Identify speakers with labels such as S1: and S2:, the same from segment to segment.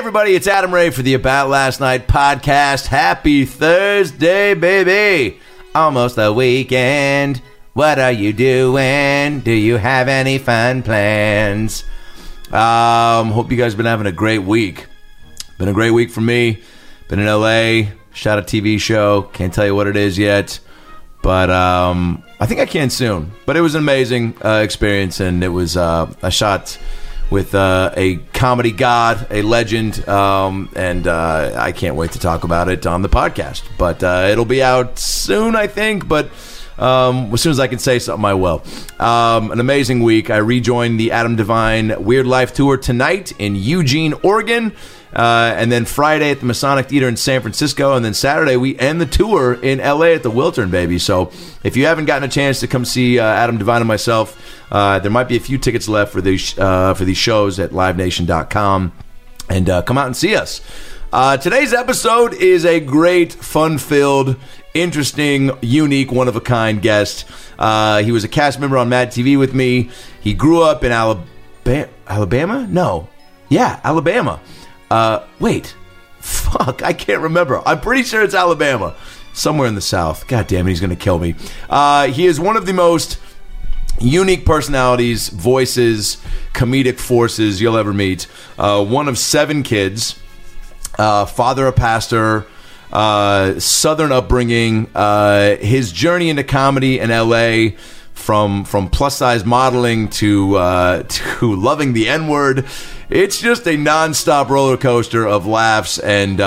S1: everybody, it's Adam Ray for the About Last Night podcast. Happy Thursday, baby. Almost the weekend. What are you doing? Do you have any fun plans? Hope you guys have been having a great week. Been a great week for me. Been in LA, shot a TV show. Can't tell you what it is yet, but I think I can soon. But it was an amazing experience, and it was a shot with a comedy god, a legend, and I can't wait to talk about it on the podcast. But it'll be out soon, I think, but as soon as I can say something, I will. An amazing week. I rejoined the Adam Devine Weird Life Tour tonight in Eugene, Oregon, and then Friday at the Masonic Theater in San Francisco, and then Saturday we end the tour in LA at the Wiltern, baby. So if you haven't gotten a chance to come see Adam Devine and myself, there might be a few tickets left for these shows at livenation.com, and come out and see us. Today's episode is a great, fun-filled, interesting, unique, one-of-a-kind guest. He was a cast member on Mad TV with me. He grew up in Alabama? No. Yeah, Alabama. Wait. Fuck, I can't remember. I'm pretty sure it's Alabama. Somewhere in the South. God damn it, he's going to kill me. He is one of the most unique personalities, voices, comedic forces you'll ever meet. One of 7 kids. Father, a pastor, Southern upbringing, his journey into comedy in LA, from plus-size modeling to loving the N-word. It's just a nonstop roller coaster of laughs and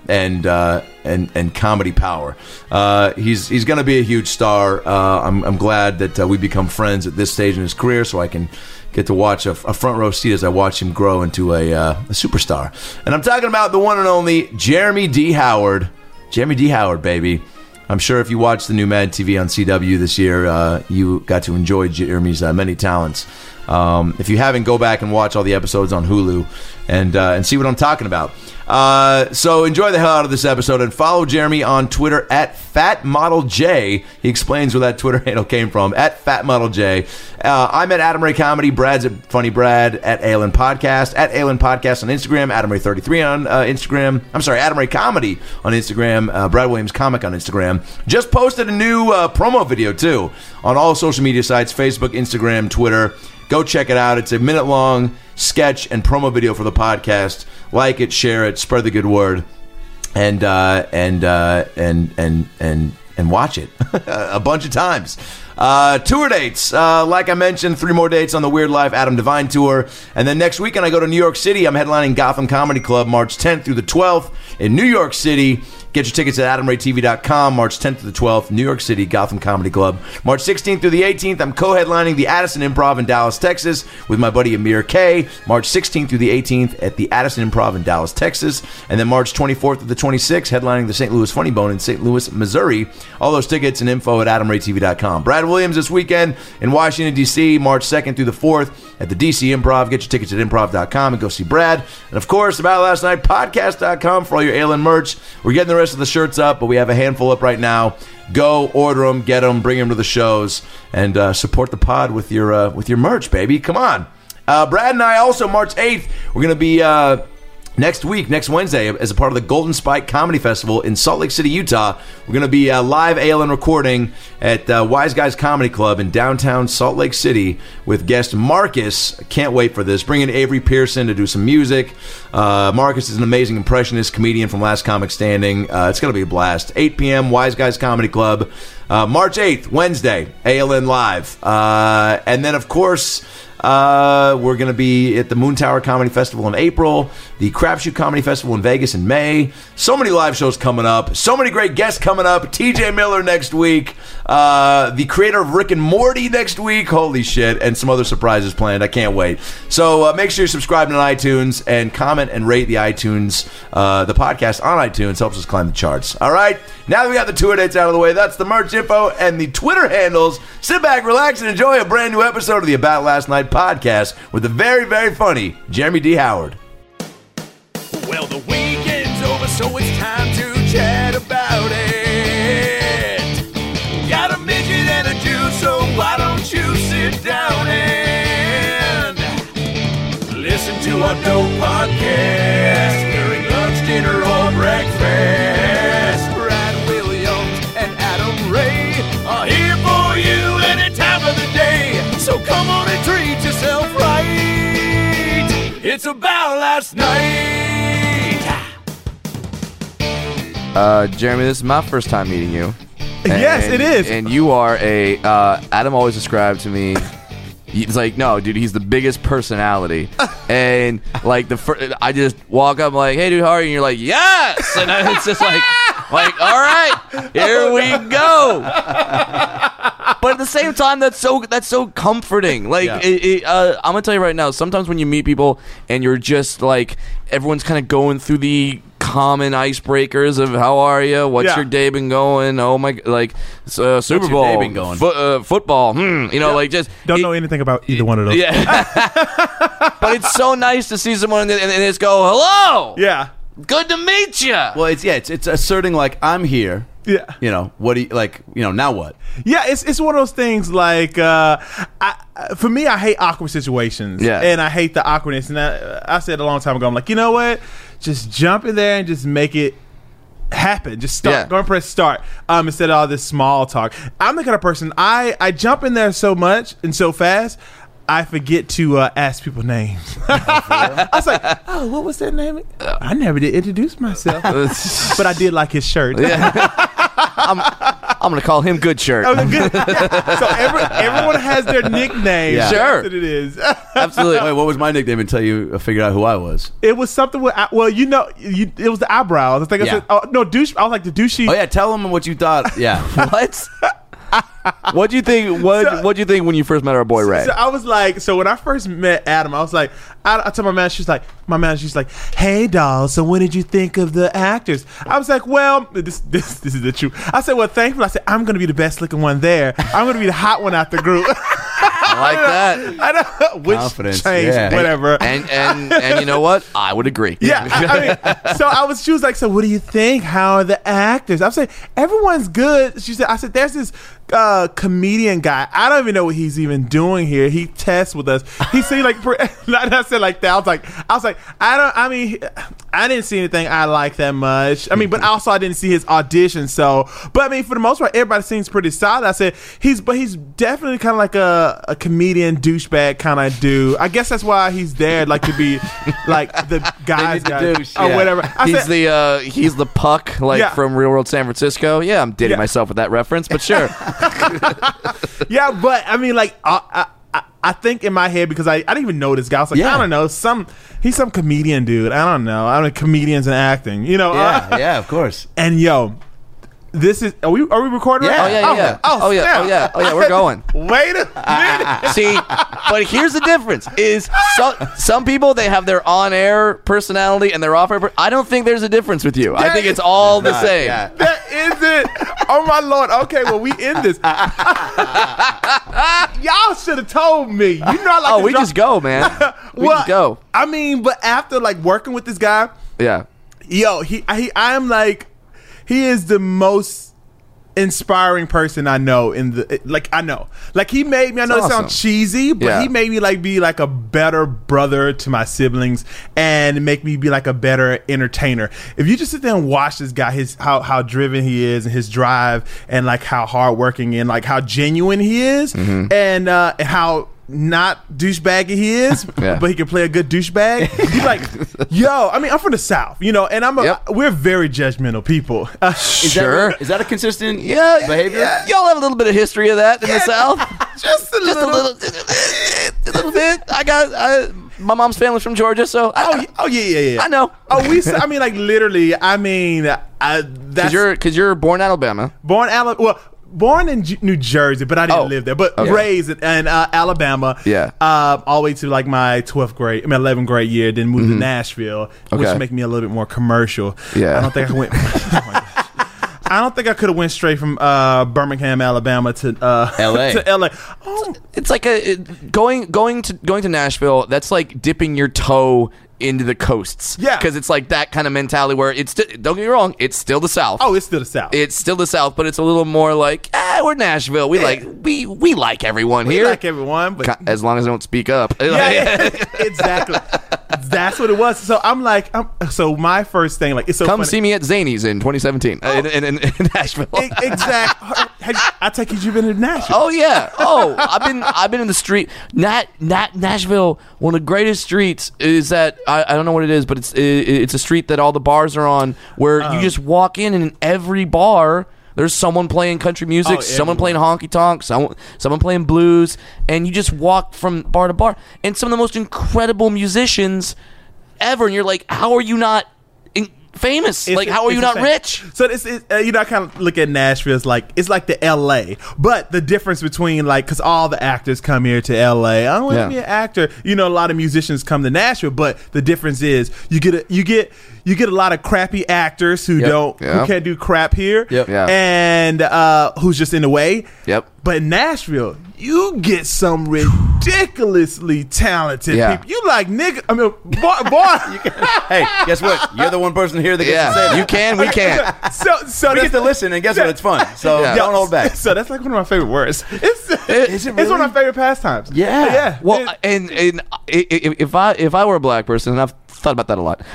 S1: comedy power. He's going to be a huge star. I'm glad that we become friends at this stage in his career, so I can get to watch a front row seat as I watch him grow into a superstar. And I'm talking about the one and only Jeremy D. Howard. Jeremy D. Howard, baby. I'm sure if you watched the new Mad TV on CW this year, you got to enjoy Jeremy's many talents. If you haven't, go back and watch all the episodes on Hulu and see what I'm talking about. So enjoy the hell out of this episode and follow Jeremy on Twitter at FatModelJ. He explains where that Twitter handle came from, at FatModelJ. I'm at Adam Ray Comedy. Brad's at Funny Brad, at ALN Podcast, at ALN Podcast on Instagram, Adam Ray 33 on Instagram. I'm sorry, Adam Ray Comedy on Instagram, Brad Williams Comic on Instagram. Just posted a new promo video too on all social media sites, Facebook, Instagram, Twitter. Go check it out. It's a minute-long sketch and promo video for the podcast. Like it, share it, spread the good word, and watch it a bunch of times. Tour dates, like I mentioned, 3 more dates on the Weird Life Adam Devine tour, and then next weekend I go to New York City. I'm headlining Gotham Comedy Club March 10th through the 12th in New York City. Get your tickets at AdamRayTV.com, March 10th to the 12th, New York City, Gotham Comedy Club. March 16th through the 18th, I'm co-headlining the Addison Improv in Dallas, Texas, with my buddy Amir K. March 16th through the 18th at the Addison Improv in Dallas, Texas. And then March 24th to the 26th, headlining the St. Louis Funny Bone in St. Louis, Missouri. All those tickets and info at AdamRayTV.com. Brad Williams this weekend in Washington, D.C., March 2nd through the 4th at the D.C. Improv. Get your tickets at improv.com and go see Brad. And, of course, About Last Night Podcast.com for all your ALN merch. We're getting the rest of the shirts up, but we have a handful up right now. Go order them, get them, bring them to the shows, and support the pod with your merch, baby. Come on. Brad and I also, March 8th, we're going to be next Wednesday, as a part of the Golden Spike Comedy Festival in Salt Lake City, Utah. We're going to be live ALN recording at Wise Guys Comedy Club in downtown Salt Lake City with guest Marcus. Can't wait for this. Bring in Avery Pearson to do some music. Marcus is an amazing impressionist comedian from Last Comic Standing. It's going to be a blast. 8 p.m., Wise Guys Comedy Club. March 8th, Wednesday, ALN Live. And then, of course, we're going to be at the Moon Tower Comedy Festival in April, the Crapshoot Comedy Festival in Vegas in May. So many live shows coming up. So many great guests coming up. TJ Miller next week. The creator of Rick and Morty next week. Holy shit. And some other surprises planned. I can't wait. So make sure you're subscribed on iTunes and comment and rate the podcast on iTunes. Helps us climb the charts. All right. Now that we got the tour dates out of the way, that's the merch info and the Twitter handles. Sit back, relax, and enjoy a brand new episode of the About Last Night podcast with the very, very funny Jeremy D. Howard.
S2: Well, the weekend's over, so it's time to chat about it. Got a midget and a Jew, so why don't you sit down and listen to our dope podcast? It's about last night.
S3: Jeremy, this is my first time meeting you.
S4: Yes, it is.
S3: And you are a. Adam always described to me. He's like, no, dude, he's the biggest personality. And like I just walk up, I'm like, hey, dude, how are you? And you're like, yes. And it's just like, all right, here we go. But at the same time, that's so comforting. Like, I'm gonna tell you right now. Sometimes when you meet people and you're just like, everyone's kind of going through the common icebreakers of how are you? What's your day been going? Oh my, like Super Bowl,
S1: day been going?
S3: Football. You know, like just
S4: don't know anything about either one of those.
S3: Yeah, but it's so nice to see someone and just go, hello.
S4: Yeah,
S3: good to meet you.
S1: Well, it's asserting like I'm here.
S4: Yeah.
S1: You know, what do you like, now what?
S4: Yeah, it's one of those things like for me, I hate awkward situations.
S3: Yeah.
S4: And I hate the awkwardness. And I said a long time ago, I'm like, you know what? Just jump in there and just make it happen. Just start.
S3: Yeah.
S4: Go and press start instead of all this small talk. I'm the kind of person, I jump in there so much and so fast, I forget to ask people names. I was like, oh, what was that name? I never did introduce myself. But I did like his shirt.
S3: I'm going to call him Good Shirt.
S4: Oh, good. Yeah. So everyone has their nickname.
S1: Yeah.
S3: Sure.
S4: That's what it is.
S3: Absolutely.
S1: Wait, what was my nickname until you figured out who I was?
S4: It was something with, it was the eyebrows. I think I said, douche. I was like the douchey.
S1: Oh, yeah, tell them what you thought. Yeah.
S3: What? What'd you think? What'd you think when you first met our boy Ray?
S4: So I was like, so when I first met Adam, I was like, I told my manager, she's like, hey, doll, so when did you think of the actors? I was like, well, this is the truth. I said, well, thankfully, I said, I'm going to be the best looking one there. I'm going to be the hot one out the group.
S3: I like that.
S4: I know. Which
S1: Confidence,
S4: changed,
S1: yeah.
S4: whatever.
S3: And you know what? I would agree.
S4: Yeah, I mean, so she was like, so what do you think? How are the actors? I was like, everyone's good. I said, there's this comedian guy. I don't even know what he's even doing here. He tests with us. He seemed like, I said like that. I was like, I didn't see anything I like that much. I mean, but also I didn't see his audition. So, but I mean, for the most part, everybody seems pretty solid. I said, he's definitely kind of like a comedian douchebag kind of dude. I guess that's why he's there, like to be like the guy's guy
S1: douche,
S4: or
S1: yeah.
S4: whatever.
S3: He's the puck, like from Real World San Francisco. Yeah, I'm dating myself with that reference, but sure.
S4: Yeah, but I mean, like I think in my head, because I didn't even know this guy. I was like, I don't know, he's some comedian dude. I don't know. I don't know, comedians and acting,
S1: Yeah, of course.
S4: And this is are we recording?
S1: Yeah.
S4: Right?
S3: Oh yeah, we're going.
S4: Wait a minute.
S3: See, but here's the difference: is some people, they have their on-air personality and their off-air. I don't think there's a difference with you. I think it's all the same.
S1: Yeah.
S4: That isn't. Oh my Lord. Okay, well, we end this. Y'all should have told me. You know, I like.
S3: We just go, man. We just go.
S4: I mean, but after like working with this guy,
S3: Yeah.
S4: I'm like, he is the most inspiring person I know I know. Like, he made me, I know it sounds cheesy, but he made me like be like a better brother to my siblings and make me be like a better entertainer. If you just sit there and watch this guy, how driven he is and his drive and like how hardworking and like how genuine he is and how not douchebaggy he is, but he can play a good douchebag. He's like, I mean, I'm from the South, and we're very judgmental people.
S3: Sure.
S1: Is that a consistent
S3: behavior?
S1: Yeah.
S3: Y'all have a little bit of history of that in the South.
S4: Just a
S3: little bit. My mom's family's from Georgia, so
S4: yeah.
S3: I know.
S4: I mean, like literally. I mean, that's
S3: because you're born in Alabama.
S4: Born in New Jersey, but I didn't live there. But raised in Alabama.
S3: Yeah.
S4: All the way to like my 11th grade year. Then moved to Nashville, which make me a little bit more commercial.
S3: Yeah.
S4: I don't think I went. I don't think I could have went straight from Birmingham, Alabama to
S1: LA.
S4: To LA.
S3: It's like going to Nashville. That's like dipping your toe into the coasts.
S4: Yeah.
S3: Because it's like that kind of mentality where don't get me wrong, it's still the South.
S4: Oh, it's still the South.
S3: It's still the South, but it's a little more like, we're Nashville. We like everyone here.
S4: We like everyone, but
S3: as long as I don't speak up.
S4: yeah, exactly. That's what it was. So I'm like, so my first thing, like, it's so
S3: Come
S4: funny.
S3: see me at Zany's in 2017 in Nashville.
S4: Exactly. I take it you've been in Nashville.
S3: Oh yeah. Oh, I've been in the street. Nashville. One of the greatest streets is that I don't know what it is, but it's a street that all the bars are on, where you just walk in, and in every bar there's someone playing country music, someone playing honky tonk, someone playing blues, and you just walk from bar to bar, and some of the most incredible musicians ever. And you're like, how are you not famous? Like, how are you not rich?
S4: So it's you know, I kind of look at Nashville as like, it's like the LA, but the difference between, like, because all the actors come here to LA. I want to be an actor. You know, a lot of musicians come to Nashville, but the difference is you get a lot of crappy actors who who can't do crap here, and who's just in the way. But in Nashville, you get some ridiculously talented people. You like, nigga, I mean, boy.
S1: Hey, guess what? You're the one person here that gets to say that.
S3: You can, we can't.
S4: So
S1: we get to listen, and guess what? It's fun. So don't hold back.
S4: So that's like one of my favorite words. It's one of my favorite pastimes.
S1: Yeah.
S3: Well, and if I were a black person, and I've thought about that a lot,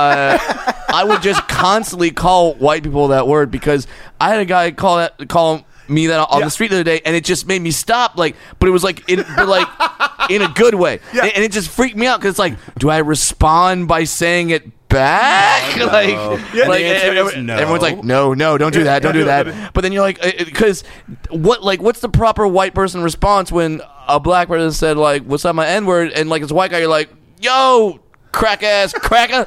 S3: I would just constantly call white people that word, because I had a guy call me that on the street the other day, and it just made me stop. Like, but it was like in a good way, and it just freaked me out, because it's like, do I respond by saying it back?
S1: No.
S3: Everyone's like, no, don't do that, don't do that. But then you're like, because what's the proper white person response when a black person said, like, what's up, my N-word, and like, it's a white guy, you're like, yo, crack ass cracker.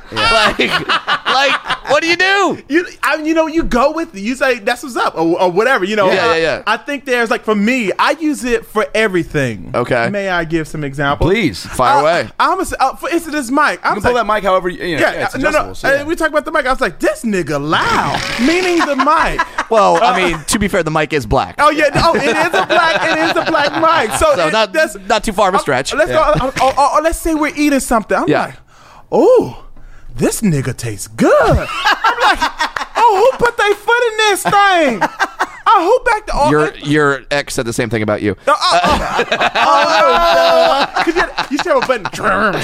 S3: Like, what do you do?
S4: You go with it. You say that's what's up, or whatever. I think there's, like, for me, I use it for everything.
S3: Okay.
S4: May I give some examples?
S3: Please, fire away.
S4: I'm for instance, this mic.
S1: You can pull that mic however it's adjustable. So,
S4: we talk about the mic. I was like, this nigga loud, meaning the mic.
S3: Well, I mean, to be fair, the mic is black.
S4: Oh yeah, it is a black mic. So
S3: that's not too far of a stretch.
S4: Let's go. Let's say we're eating something. I'm like, oh, this nigga tastes good. I'm like, oh, who put their foot in this thing? Who back the
S3: your ex said the same thing about you.
S4: You should have a button.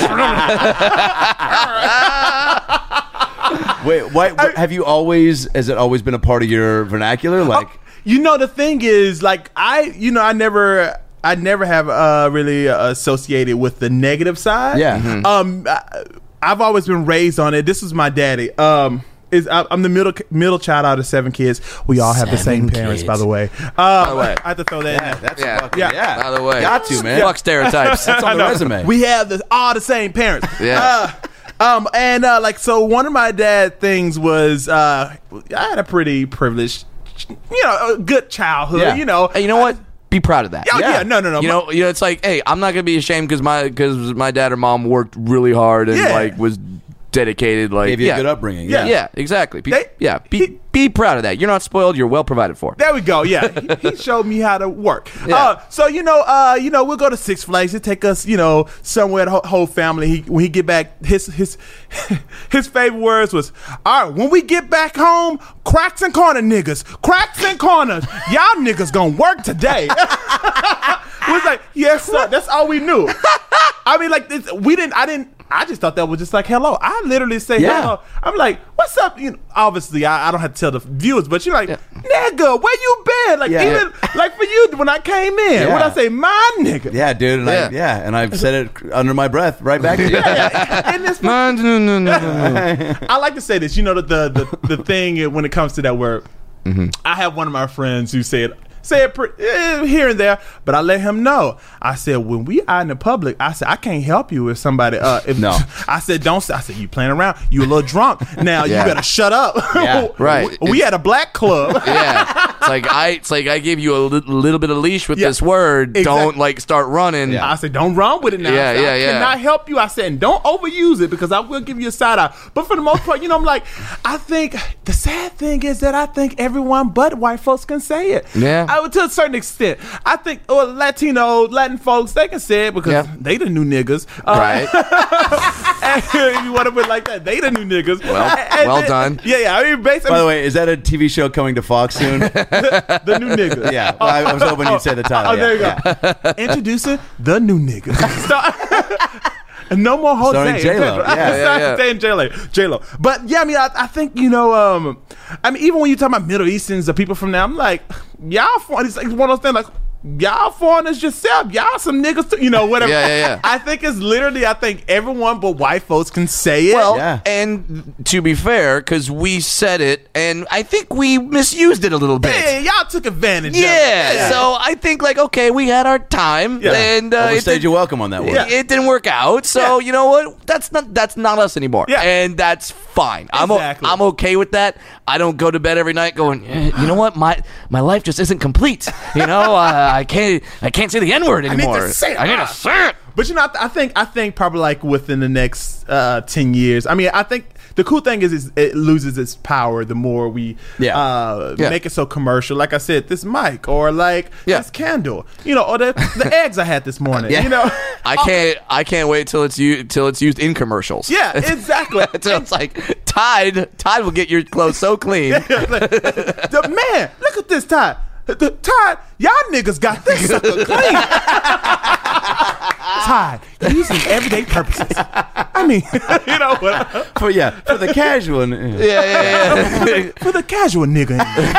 S1: Wait, have you has it always been a part of your vernacular? Like,
S4: the thing is, like, I never have really associated with the negative side.
S1: Yeah.
S4: Mm-hmm. I've always been raised on it. This was my daddy. I'm the middle child out of 7 kids. We all have the same parents, by the way. I have to throw that in.
S1: That's
S3: By the way,
S1: got to, man.
S3: Fuck stereotypes.
S1: That's on the resume.
S4: We have all the same parents.
S3: Yeah.
S4: So one of my dad things was I had a pretty privileged, a good childhood.
S1: Yeah.
S3: Hey, you know what? Be proud of that.
S4: No.
S3: You know, it's like, hey, I'm not gonna be ashamed because my dad or mom worked really hard and was dedicated. Like,
S1: gave you a good upbringing.
S3: Yeah, exactly. Be proud of that. You're not spoiled. You're well provided for.
S4: There we go. Yeah, he showed me how to work.
S3: Yeah.
S4: So we'll go to Six Flags. He'll take us, somewhere, the whole family. When he get back, his favorite words was, all right, when we get back home, cracks and corner niggas, cracks and corners, y'all niggas gonna work today. We was like, yes, sir. That's all we knew. I mean, like, I just thought that was just like hello. I literally say hello. I'm like, what's up? Obviously, I don't have to tell the viewers, but you're like, nigga, where you been? Like, even like for you when I came in, when I say my nigga,
S1: dude, and I've said it under my breath right back to you.
S4: And this, I like to say this. The thing when it comes to that word, I have one of my friends who said it here and there, but I let him know. I said, when we out in the public, I said, I can't help you if somebody
S1: no.
S4: I said, don't. I said, you playing around, you a little drunk now. You better shut up.
S3: Right.
S4: We at a black club.
S3: It's like I gave you a little bit of leash with this word. Don't like start running.
S4: I said, don't run with it now. I cannot help you. I said, and don't overuse it, because I will give you a side eye. But for the most part, I'm like, I think the sad thing is that I think everyone but white folks can say it.
S3: Yeah.
S4: To a certain extent, I think Latin folks, they can say it because they the new niggas,
S3: right?
S4: And you want to put it like that, they the new niggas.
S3: Well done.
S4: Yeah. I mean, basically.
S1: By the way, is that a TV show coming to Fox soon?
S4: The new niggas.
S1: Yeah, I was hoping you'd say the title.
S4: There you go. Introducing the new niggas. No more Jose.
S1: Starring J-Lo. Yeah.
S4: Saying J-Lo. But yeah, I mean, I think, you know, I mean, even when you talk about Middle Easterns, the people from there, I'm like, y'all foreign. It's like one of those things like, y'all foreigners yourself. Y'all some niggas too, you know, whatever.
S3: Yeah.
S4: I think it's literally, I think everyone but white folks can say it.
S3: Well,
S1: Yeah.
S3: and to be fair, because we said it, and I think we misused it a little bit.
S4: yeah, y'all took advantage of it.
S3: Yeah, so I think like, okay, we had our time, and
S1: Overstayed your welcome on that one.
S3: it didn't work out. So you know what? That's not us anymore.
S4: Yeah.
S3: And that's fine.
S4: Exactly.
S3: I'm okay with that. I don't go to bed every night going, you know what? My life just isn't complete. You know, I can't say the N-word anymore.
S4: I need to say it.
S3: I need to say it.
S4: But you know, I think probably like within the next 10 years. I mean, I think the cool thing is it loses its power the more we make it so commercial. Like I said, this mic or like this candle, you know, or the eggs I had this morning. You know,
S3: I can't wait till it's used in commercials.
S4: Yeah, exactly.
S3: So it's like Tide will get your clothes so clean.
S4: Man, look at this Tide. The Tide, y'all niggas got this sucker clean. Tide, used in everyday purposes. I mean, you know what?
S1: For the casual.
S3: Yeah.
S4: For the casual nigga.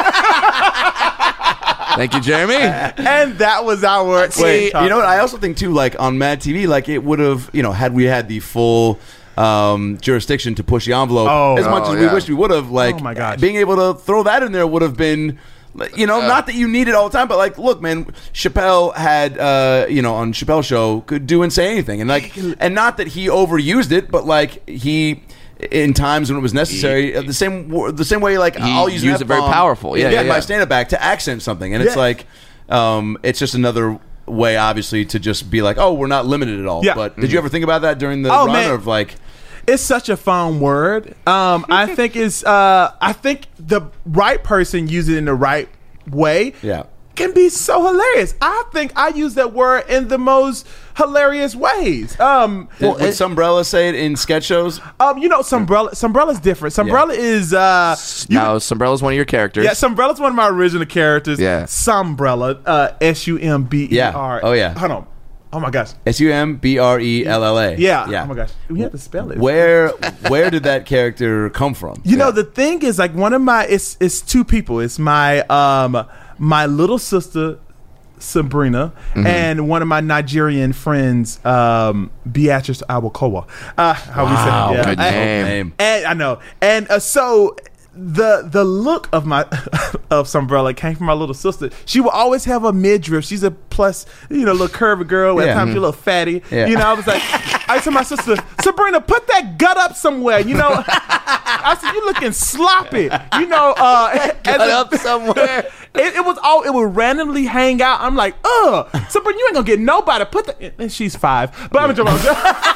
S3: Thank you, Jeremy.
S4: And that was our
S1: Wait, you know what? I also think too, like on Mad TV, like it would have, you know, had we had the full jurisdiction to push the envelope as much as we wish we would have. Like,
S4: oh my gosh,
S1: being able to throw that in there would have been. You know, not that you need it all the time, but like, look, man, Chappelle had, you know, on Chappelle's show could do and say anything, and like, and not that he overused it, but like he, in times when it was necessary, the same way, like I'll use
S3: it very powerful,
S1: my stand-up back to accent something, and it's like, it's just another way, obviously, to just be like, oh, we're not limited at all. But did you ever think about that during the run of like?
S4: It's such a fun word. I think I think the right person use it in the right way.
S1: Yeah.
S4: Can be so hilarious. I think I use that word in the most hilarious ways.
S1: Would Sumbrella say it in sketch shows?
S4: You know, Sumbrella's different. Sumbrella is
S3: now Sumbrella's one of your characters.
S4: Yeah, Sumbrella's one of my original characters.
S3: Yeah.
S4: Sumbrella, Sumber.
S1: Yeah. Oh yeah.
S4: Hold on. Oh my gosh.
S1: Sumbrella.
S4: Yeah. Oh my gosh. We have to spell it.
S1: Where did that character come from?
S4: You know, the thing is, like, one of my it's two people. It's my my little sister Sabrina and one of my Nigerian friends, Beatrice Awakowa. How we say it?
S3: Good name.
S4: And I know. And so the look of Sumbrella came from my little sister. She will always have a midriff. She's a plus, you know, little curvy girl. At times she's a little fatty. Yeah. You know, I was like, I told my sister, Sabrina, put that gut up somewhere. You know, I said, you looking sloppy. You know,
S3: gut up somewhere.
S4: It would randomly hang out. I'm like, Sabrina, you ain't gonna get nobody. Put that. And she's 5, but I'm joking.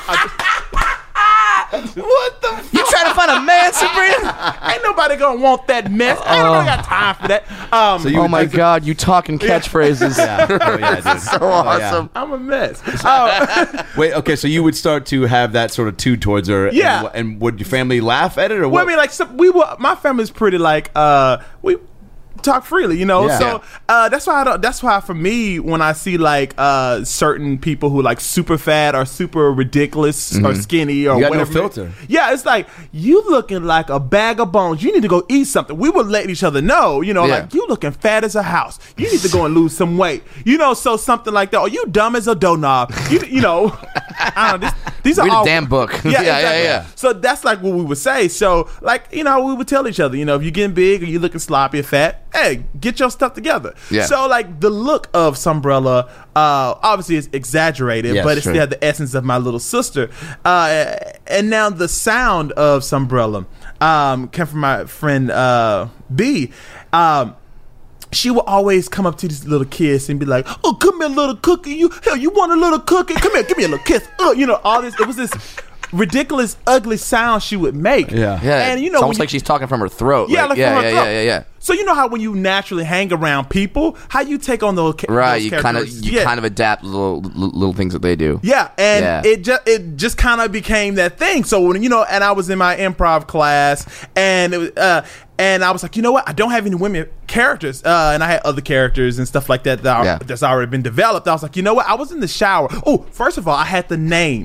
S4: What the fuck?
S3: You trying to find a man, Sabrina?
S4: Ain't nobody gonna want that mess. Ain't nobody got time for that.
S3: Oh my God, you talking catchphrases.
S1: Dude.
S3: So awesome.
S4: I'm a mess.
S1: Wait, okay, so you would start to have that sort of tune towards her.
S4: Yeah.
S1: And would your family laugh at it or what?
S4: Well, I mean, like, my family's pretty like, we talk freely, you know. So that's why for me, when I see like certain people who like super fat or super ridiculous or skinny or
S1: you got
S4: whatever,
S1: no filter.
S4: Yeah, it's like, you looking like a bag of bones. You need to go eat something. We would let each other know, you know, like, you looking fat as a house. You need to go and lose some weight, you know. So something like that. Or you dumb as a doorknob. You know. I don't know, these are
S3: read
S4: all
S3: a damn book.
S4: Yeah. So that's like what we would say. So like, you know, we would tell each other, you know, if you're getting big or you looking sloppy or fat, hey, get your stuff together.
S3: Yeah.
S4: So like the look of Sumbrella, obviously is exaggerated, but it's still the essence of my little sister. And now the sound of Sumbrella came from my friend B. She would always come up to these little kids and be like, "Oh, come here, little cookie. You want a little cookie? Come here, give me a little kiss." You know, all this. It was this ridiculous, ugly sound she would make.
S3: Yeah.
S4: And you know,
S3: it's almost like she's talking from her throat.
S4: Yeah, like from her throat.
S3: Yeah.
S4: So you know how when you naturally hang around people, how you take on those
S3: right?
S4: Those
S3: you kind of adapt little things that they do.
S4: Yeah, and it just kind of became that thing. So when, you know, and I was in my improv class, and it was, and I was like, you know what? I don't have any women characters, and I had other characters and stuff like that that's already been developed. I was like, you know what? I was in the shower. Oh, first of all, I had the name.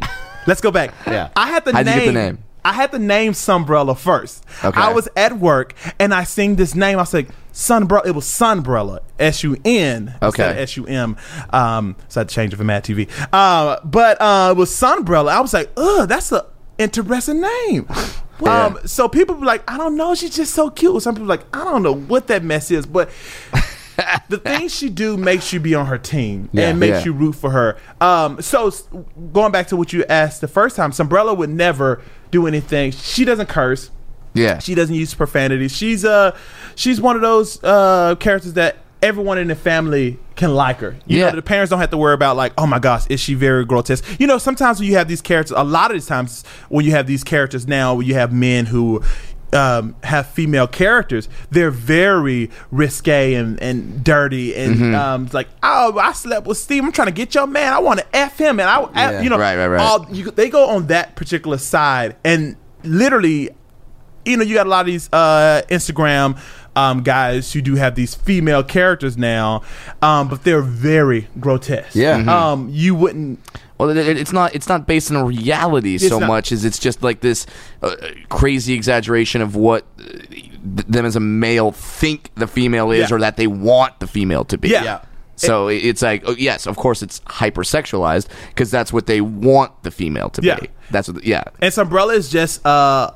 S4: Let's go back.
S1: Yeah.
S4: I had the
S3: How'd you
S4: name.
S3: get the name?
S4: I had the name Sunbrella first.
S3: Okay.
S4: I was at work and I sing this name. I was like, Sunbrella. It was Sunbrella. S-U-N.
S3: Okay.
S4: Instead of S-U-M. So I had to change it for Mad TV. But it was Sunbrella. I was like, that's an interesting name.
S3: Yeah.
S4: So people be like, I don't know. She's just so cute. Some people be like, I don't know what that mess is. But the things she do makes you be on her team and makes you root for her. So going back to what you asked the first time, Sunbrella would never do anything. She doesn't curse.
S3: Yeah.
S4: She doesn't use profanity. She's one of those characters that everyone in the family can like her. You know, the parents don't have to worry about like, oh my gosh, is she very grotesque? You know, sometimes when you have these characters, a lot of these times when you have these characters now, when you have men who have female characters, they're very risque and dirty and it's like, oh, I slept with Steve. I'm trying to get your man. I want to F him, and you know,
S3: right.
S4: They go on that particular side, and literally, you know, you got a lot of these Instagram guys who do have these female characters now, but they're very grotesque.
S1: Yeah.
S4: You wouldn't.
S3: Well, it's not based on reality so much as it's just like this crazy exaggeration of what them as a male think the female is, or that they want the female to be.
S4: Yeah.
S3: So it's like, yes, of course, it's hypersexualized because that's what they want the female to be. That's what.
S4: And Sunbrella is just a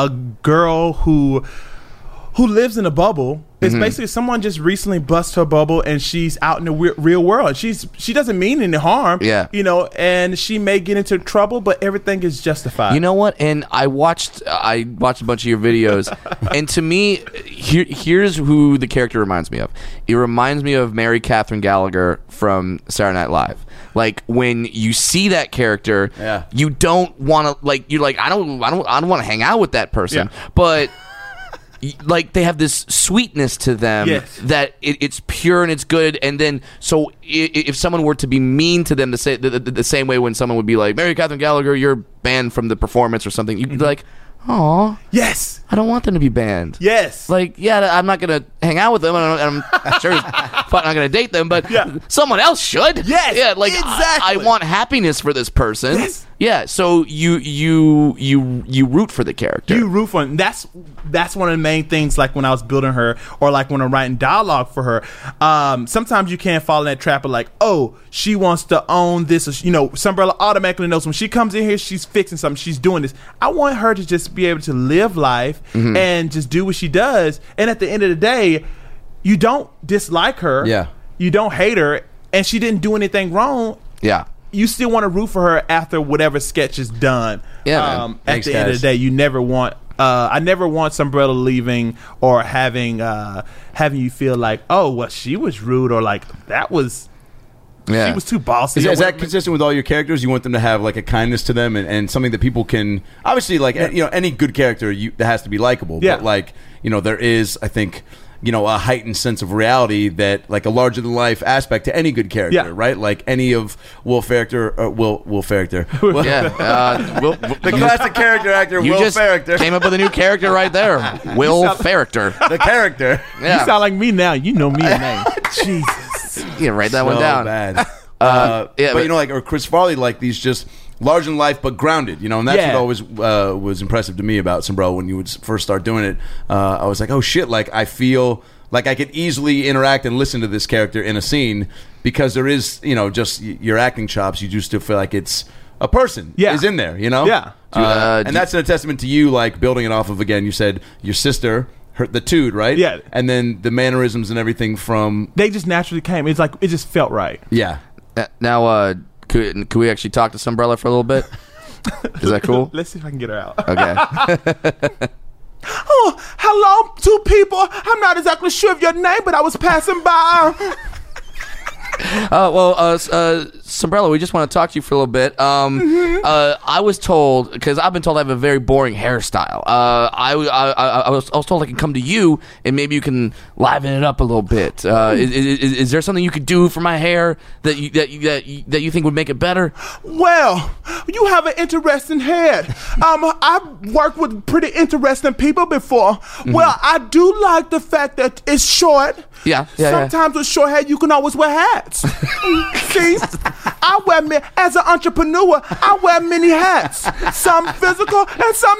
S4: girl who lives in a bubble. It's basically someone just recently bust her bubble and she's out in the real world. She doesn't mean any harm.
S3: Yeah.
S4: You know, and she may get into trouble, but everything is justified.
S3: You know what? And I watched a bunch of your videos, and to me, here's who the character reminds me of. It reminds me of Mary Catherine Gallagher from Saturday Night Live. Like when you see that character, you don't want to you're like I don't want to hang out with that person, but. Like they have this sweetness to them that it's pure and it's good, and then so if someone were to be mean to them the same way when someone would be like, Mary Catherine Gallagher, you're banned from the performance or something, you'd be like, oh
S4: yes,
S3: I don't want them to be banned.
S4: Yes,
S3: like I'm not gonna hang out with them, and I'm sure not gonna date them, but someone else should.
S4: Yes,
S3: like
S4: exactly.
S3: I want happiness for this person.
S4: Yes.
S3: Yeah, so you root for the character.
S4: You root for him. That's one of the main things. Like when I was building her, or like when I'm writing dialogue for her. Sometimes you can't fall in that trap of like, oh, she wants to own this. Or, you know, Sunbrella automatically knows when she comes in here, she's fixing something. She's doing this. I want her to just be able to live life and just do what she does. And at the end of the day, you don't dislike her.
S1: Yeah.
S4: You don't hate her, and she didn't do anything wrong.
S3: Yeah.
S4: You still want to root for her after whatever sketch is done.
S3: Yeah,
S4: man. At the end of the day, you never want. I never want Sunbrella leaving or having you feel like, oh, well, she was rude, or like that was.
S3: Yeah.
S4: She was too bossy.
S1: Is that consistent with all your characters? You want them to have like a kindness to them and something that people can obviously like. You know, any good character that has to be likable.
S4: Yeah.
S1: But like, you know, there is, I think, you know, a heightened sense of reality that like a larger than life aspect to any good character, right? Like any of Will Ferrigter, Will Ferrigter. The classic character actor,
S3: you
S1: Will
S3: just
S1: Ferrigter.
S3: Came up with a new character right there, Will Ferrigter.
S1: The character.
S3: Yeah.
S4: You sound like me now. You know me name. Jesus.
S3: Yeah, write that one down.
S1: Bad. But you know, like, or Chris Farley, like these just larger than life but grounded, you know, and that's what always was impressive to me about Sunbrella when you would first start doing it. I was like, oh shit, like I feel like I could easily interact and listen to this character in a scene because there is, you know, just your acting chops. You just still feel like it's a person is in there, you know?
S4: Yeah.
S1: And that's a testament to you, like building it off of, again, you said your sister, the Tude, right?
S4: Yeah.
S1: And then the mannerisms and everything from...
S4: They just naturally came. It's like, it just felt right.
S1: Yeah.
S3: Now, could we actually talk to Sunbrella for a little bit? Is that cool?
S4: Let's see if I can get her out.
S3: Okay.
S4: Oh, hello, two people. I'm not exactly sure of your name, but I was passing by.
S3: Sunbrella, we just want to talk to you for a little bit. I was told, because I've been told I have a very boring hairstyle. I was told I can come to you and maybe you can liven it up a little bit. Is there something you could do for my hair that you think would make it better?
S4: Well, you have an interesting head. I've worked with pretty interesting people before. Well, I do like the fact that it's short.
S3: Yeah.
S4: Sometimes with short hair, you can always wear hats. See? As an entrepreneur, I wear many hats. Some physical and some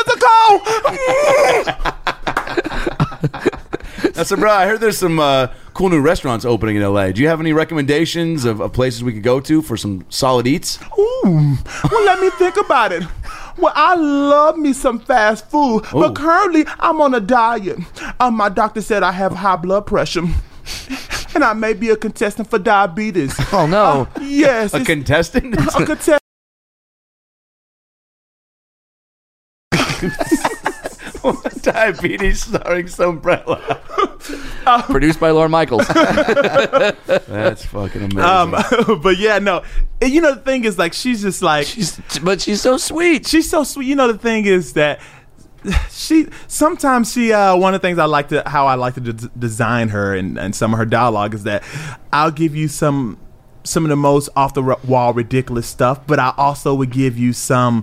S4: non-physical.
S5: Now, so, bro, I heard there's some cool new restaurants opening in LA. Do you have any recommendations of places we could go to for some solid eats?
S4: Ooh, well, let me think about it. Well, I love me some fast food, but currently I'm on a diet. My doctor said I have high blood pressure, and I may be a contestant for diabetes.
S3: Oh, no.
S4: Yes.
S5: A contestant?
S4: A contestant.
S5: Diabetes starring Sombrella.
S3: Produced by Lorne Michaels.
S5: That's fucking amazing.
S4: But yeah, no. And you know, the thing is, like, she's just like...
S3: But she's so sweet.
S4: She's so sweet. You know, the thing is that sometimes one of the things how I like to design her and some of her dialogue is that I'll give you some of the most off the wall ridiculous stuff, but I also would give you some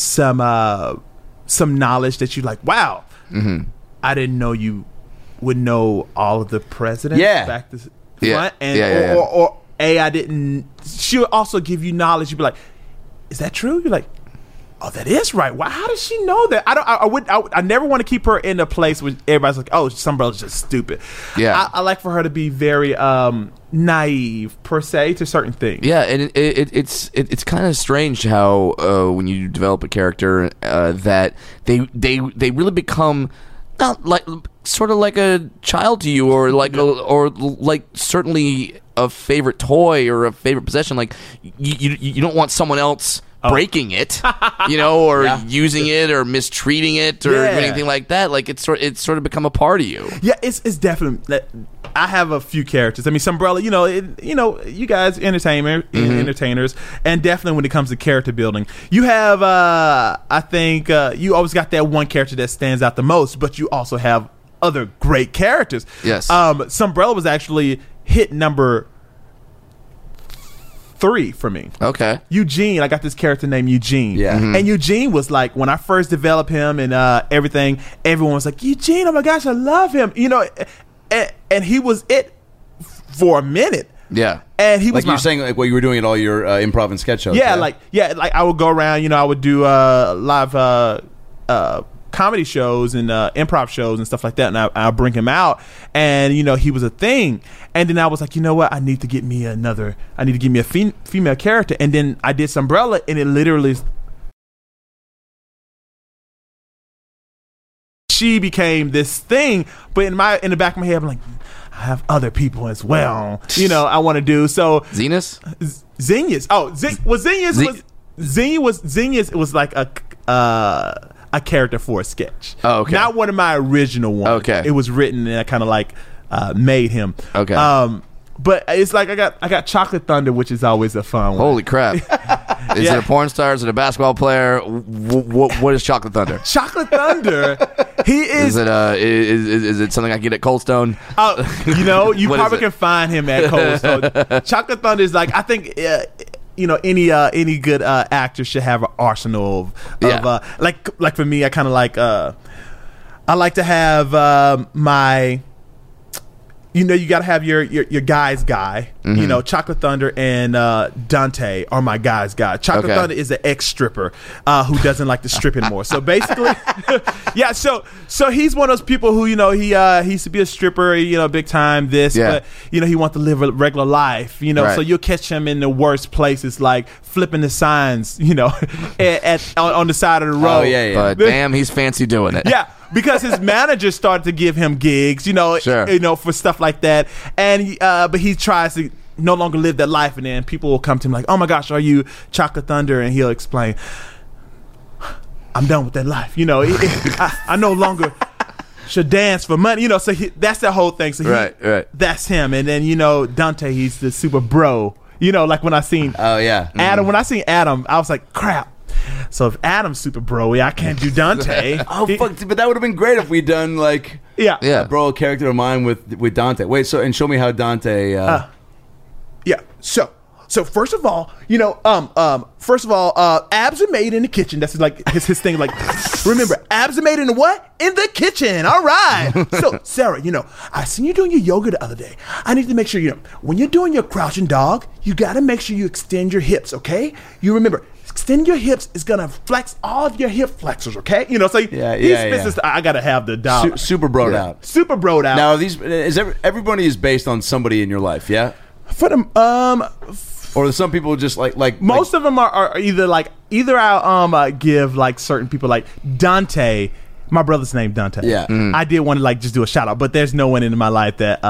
S4: knowledge that you're like, wow, I didn't know you would know all of the presidents back to front. And or I didn't. She'll also give you knowledge. You'd be like, is that true? You're like, oh, that is right. Why? How does she know that? I never want to keep her in a place where everybody's like, oh, Sombrella's just stupid.
S3: Yeah.
S4: I like for her to be very naive per se to certain things.
S3: Yeah, and it's kind of strange how when you develop a character that they really become not like sort of like a child to you, or like or like certainly a favorite toy or a favorite possession. Like you don't want someone else breaking it, or using it or mistreating it or anything like that. Like it's sort of become a part of you.
S4: Yeah, it's definitely. I have a few characters. I mean, Sombrella. You guys entertainers, and definitely when it comes to character building, you have. I think you always got that one character that stands out the most, but you also have other great characters.
S3: Yes.
S4: Sombrella was actually hit number 3 for me.
S3: Okay.
S4: Eugene, I got this character named Eugene.
S5: Yeah.
S4: And Eugene was like, when I first developed him and everything, everyone was like, Eugene, oh my gosh, I love him. And he was it for a minute.
S3: Yeah.
S4: And he was
S5: like you're saying, like what you were doing at all your improv and sketch shows.
S4: Yeah, like I would go around, I would do live comedy shows and improv shows and stuff like that, and I'll bring him out, and he was a thing. And then I was like, you know what, I need to get me a female character. And then I did Sombrella, and it literally, she became this thing. But in the back of my head, I'm like, I have other people as well, I want to do. So
S3: Zenus?
S4: Zinnias. Oh, Zinnias was like a character for a sketch.
S3: Oh, okay.
S4: Not one of my original ones.
S3: Okay.
S4: It was written and I kind of like made him.
S3: Okay.
S4: But it's like I got Chocolate Thunder, which is always a fun one.
S3: Holy crap. Is it a porn star? Is it a basketball player? What is Chocolate Thunder?
S4: Chocolate Thunder, he is.
S3: Is it something I can get at Cold Stone?
S4: You probably can find him at Cold Stone. Chocolate Thunder is like, I think any good actor should have an arsenal of like for me, I kind of like I like to have my. You got to have your guy's guy.
S3: Mm-hmm.
S4: Chocolate Thunder and Dante are my guy's guy. Chocolate Thunder is an ex-stripper who doesn't like to strip anymore. So basically, yeah. So he's one of those people who he used to be a stripper, big time. But he wants to live a regular life.
S3: Right.
S4: So you'll catch him in the worst places, like flipping the signs, on the side of the road.
S5: Oh yeah.
S3: But damn, he's fancy doing it.
S4: Yeah. Because his manager started to give him gigs,
S3: Sure.
S4: For stuff like that, and but he tries to no longer live that life, and then people will come to him like, "Oh my gosh, are you Chocolate Thunder?" And he'll explain, "I'm done with that life. I no longer should dance for money. So that's the whole thing. So
S3: right.
S4: That's him, and then Dante, he's the super bro. Like when I seen Adam, when I seen Adam, I was like, crap. So if Adam's super bro-y, I can't do Dante.
S5: Oh fuck! But that would have been great if we'd done like a bro character of mine with Dante. Wait, and show me how Dante.
S4: Yeah. So So first of all, abs are made in the kitchen. That's like his thing. Like, remember, abs are made in the what? In the kitchen. All right. So Sarah, I seen you doing your yoga the other day. I need to make sure when you're doing your crouching dog, you got to make sure you extend your hips. Okay. You remember. Extend your hips is gonna flex all of your hip flexors, okay? So I gotta have the dog.
S5: Super broed out.
S4: Super broed out.
S5: Now everybody is based on somebody in your life, yeah?
S4: For them,
S5: or some people just like
S4: most of them are either I'll give like certain people like Dante. My brother's name Dante.
S5: Yeah,
S4: I did want to just do a shout out, but there's no one in my life that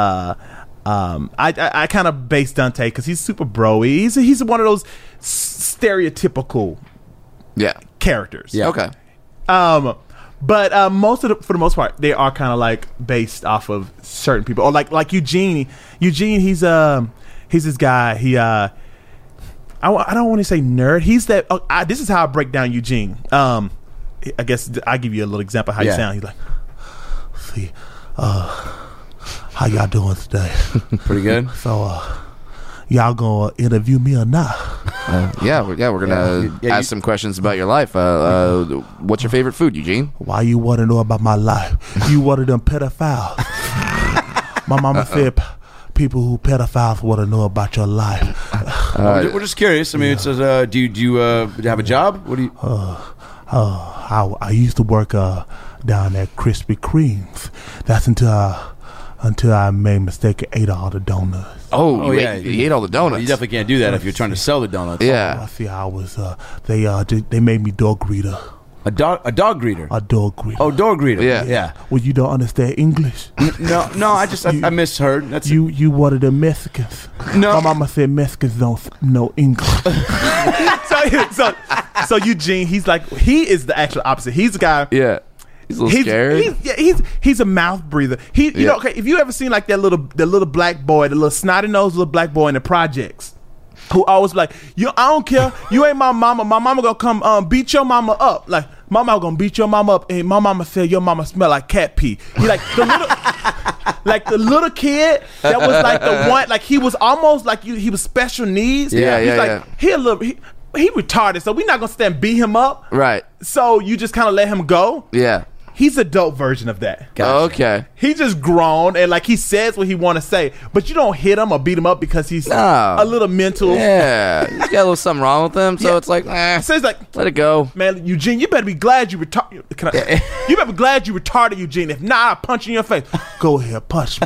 S4: I kind of base Dante because he's super bro-y. He's one of those stereotypical characters.
S3: Yeah. Okay.
S4: But for the most part, they are kind of like based off of certain people. Or like Eugene. Eugene, he's this guy. I don't want to say nerd. He's that. This is how I break down Eugene. I guess I'll give you a little example of how you sound. He's like, see, how y'all doing today?
S5: Pretty good.
S4: So, y'all gonna interview me or not?
S3: We're gonna ask some questions about your life. What's your favorite food, Eugene?
S4: Why you want to know about my life? You one of them pedophiles. My mama said people who pedophiles want to know about your life.
S5: We're just curious. I mean, it says, do you have a job? What do you?
S4: I used to work down at Krispy Kremes. That's until I made a mistake and ate all the donuts.
S3: You ate all the donuts.
S5: You definitely can't do that if you're trying to sell the donuts.
S3: Yeah.
S4: I see. I was. They made me dog greeter.
S5: A dog greeter.
S4: A dog greeter.
S5: Oh, dog greeter.
S3: Yeah.
S4: Well, you don't understand English.
S5: No. I misheard. That's
S4: you one of the Mexicans.
S5: No.
S4: My mama said Mexicans don't know English. so Eugene, he is the actual opposite. He's the guy.
S3: Yeah. He's a little scared.
S4: He's a mouth breather. Okay, if you ever seen like the little black boy, the little snotty nosed little black boy in the projects, who always like, I don't care, you ain't my mama. My mama gonna come beat your mama up. Like, my mama gonna beat your mama up, and my mama said your mama smell like cat pee. He like the little kid that was like the one, like he was almost like he was special needs. He retarded, so we're not gonna stand beat him up.
S3: Right.
S4: So you just kind of let him go.
S3: Yeah.
S4: He's a dope version of that.
S3: Gotcha. Okay.
S4: He just grown and like he says what he want to say, but you don't hit him or beat him up because he's a little mental.
S3: Yeah, he's got a little something wrong with him, so it's like,
S4: so it's like,
S3: let it go,
S4: man. Eugene, you better be glad you retarded. You better be glad you retarded, Eugene. If not, I'll punch you in your face. Go ahead, punch me.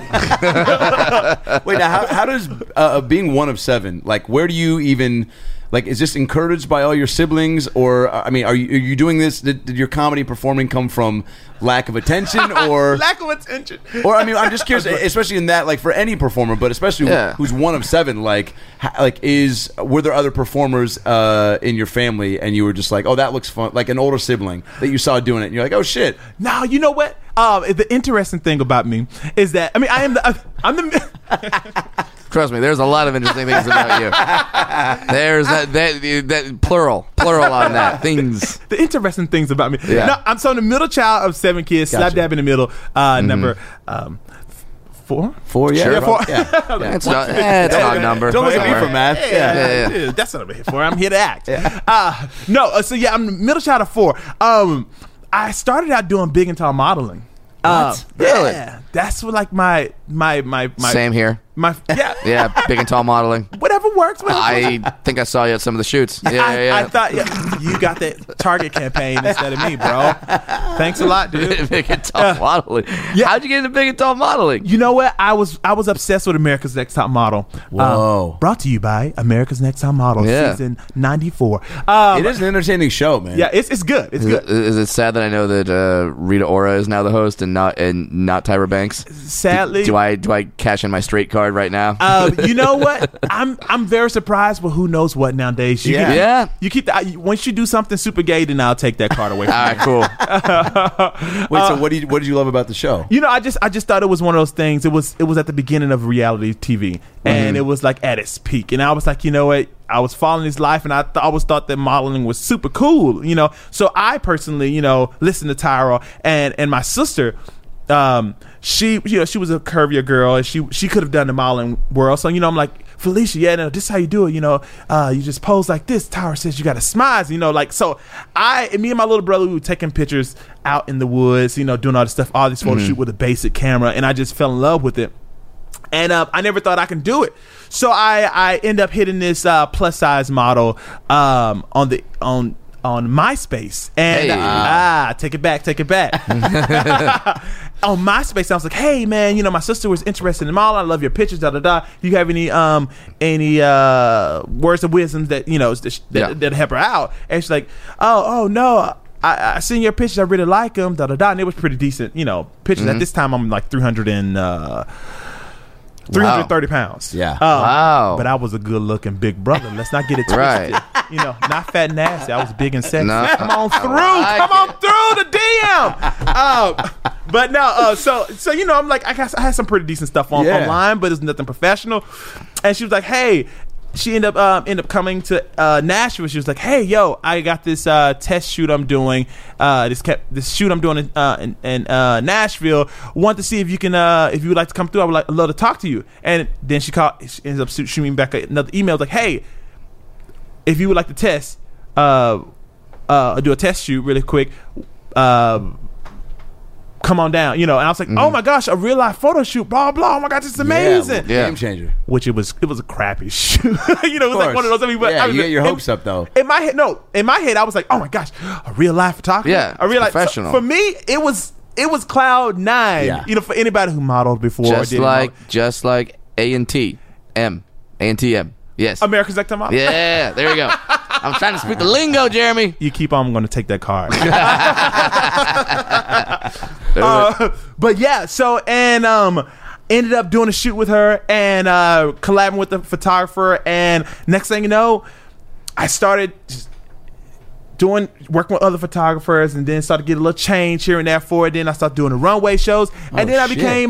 S5: Wait, now how does being one of seven, like, where do you even? Like, is this encouraged by all your siblings, or I mean, are you doing this? Did your comedy performing come from lack of attention, or
S4: lack of attention?
S5: Or I mean, I'm just curious, especially in that, like for any performer, but especially who's one of seven. Like were there other performers in your family, and you were just like, oh, that looks fun, like an older sibling that you saw doing it, and you're like, oh shit.
S4: Now you know what? The interesting thing about me is that I'm the.
S3: Trust me, there's a lot of interesting things about you. There's that plural on that. Things.
S4: The interesting things about me.
S3: Yeah.
S4: No, I'm the middle child of 7 kids, slap dab in the middle. Number 4?
S5: 4, yeah.
S4: Sure, 4.
S5: Yeah.
S3: It's not a number.
S5: Don't look at me for math.
S4: Yeah. That's what I'm here for. I'm here to act. I'm the middle child of 4. I started out doing big and tall modeling.
S3: Really?
S4: Yeah, that's what like my
S3: same here.
S4: Yeah,
S3: big and tall modeling.
S4: Whatever works.
S3: I think I saw you at some of the shoots.
S4: I thought you got that Target campaign instead of me, bro. Thanks a lot, dude.
S3: Big and tall modeling. Yeah. How'd you get into big and tall modeling?
S4: You know what? I was obsessed with America's Next Top Model.
S5: Whoa!
S4: Brought to you by America's Next Top Model, season 94.
S5: It is an entertaining show, man.
S4: Yeah, it's good. It's good.
S3: Is it sad that I know that Rita Ora is now the host and not Tyra Banks?
S4: Sadly,
S3: do I cash in my straight card right now?
S4: You know what? I'm very surprised with who knows what nowadays. You keep once you do something super gay, then I'll take that card away from
S3: you. All right,
S5: cool. Wait, so what did you love about the show?
S4: You know, I just thought it was one of those things. It was at the beginning of reality TV, and it was like at its peak, and I was like, you know what? I was following his life, and I always thought that modeling was super cool, you know. So I personally, you know, listened to Tyra and my sister. She was a curvier girl, and she could have done the modeling world. So, you know, I'm like, Felicia, yeah, no, this is how you do it. You just pose like this. Tyra says you got to smile. So me and my little brother, we were taking pictures out in the woods, doing all this stuff, all this photo shoot with a basic camera, and I just fell in love with it. And I never thought I could do it. So I end up hitting this plus size model on MySpace. And take it back. On MySpace, I was like, hey man, my sister was interested in modeling. I love your pictures, Do you have any words of wisdom that that help her out? And she's like, oh no, I seen your pictures, I really like them, And it was pretty decent, pictures. At this time I'm like 330 pounds.
S5: Yeah.
S3: Wow.
S4: But I was a good looking big brother. Let's not get it twisted.
S3: Right.
S4: Not fat and nasty. I was big and sexy.
S3: No.
S4: Come on through the DM. But no, so I'm like, I had some pretty decent stuff online, but it's nothing professional. And she was like, hey, she ended up coming to Nashville. She was like, "Hey, yo, I got this test shoot I'm doing. This shoot I'm doing in Nashville. Want to see if you can, if you would like to come through. I would love to talk to you." And then she ends up shooting me back another email like, "Hey, if you would like to test, do a test shoot really quick. Come on down, And I was like, oh my gosh, a real life photo shoot, blah blah. Oh my gosh, it's amazing.
S5: Yeah, game changer.
S4: Which it was a crappy shoot. It was like one of those.
S5: You get your hopes up though.
S4: In my head, I was like, oh my gosh, a real life photographer.
S3: Yeah,
S4: a real life
S3: professional.
S4: For me, it was cloud nine.
S5: Yeah.
S4: For anybody who modeled before,
S3: just like A&T M. Yes,
S4: America's Next Top Model.
S3: Yeah, there you go. I'm trying to speak the lingo, Jeremy.
S4: You keep on, I'm going to take that card. But yeah, so ended up doing a shoot with her and collabing with the photographer, and next thing you know, I started working with other photographers, and then started getting a little change here and there for it. Then I started doing the runway shows, and then I became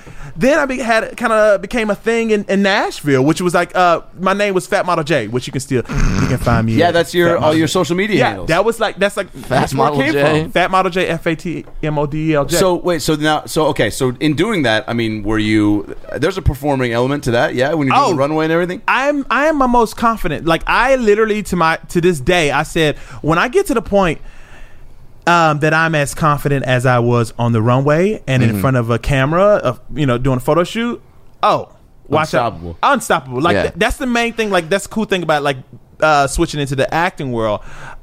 S4: became a thing in Nashville, which was like my name was Fat Model J, which you can find me.
S5: Yeah, that's all your social media handles.
S4: That's where it came from. Fat Model J, FATMODELJ.
S5: So wait, so in doing that, I mean, were you? There's a performing element to that, yeah. When you're doing the runway and everything,
S4: I am my most confident. Like I literally to this day, I said when I get to the point that I'm as confident as I was on the runway and in front of a camera, doing a photo shoot. Oh, watch
S5: unstoppable.
S4: out! Unstoppable. Like that's the main thing. Like that's the cool thing about switching into the acting world.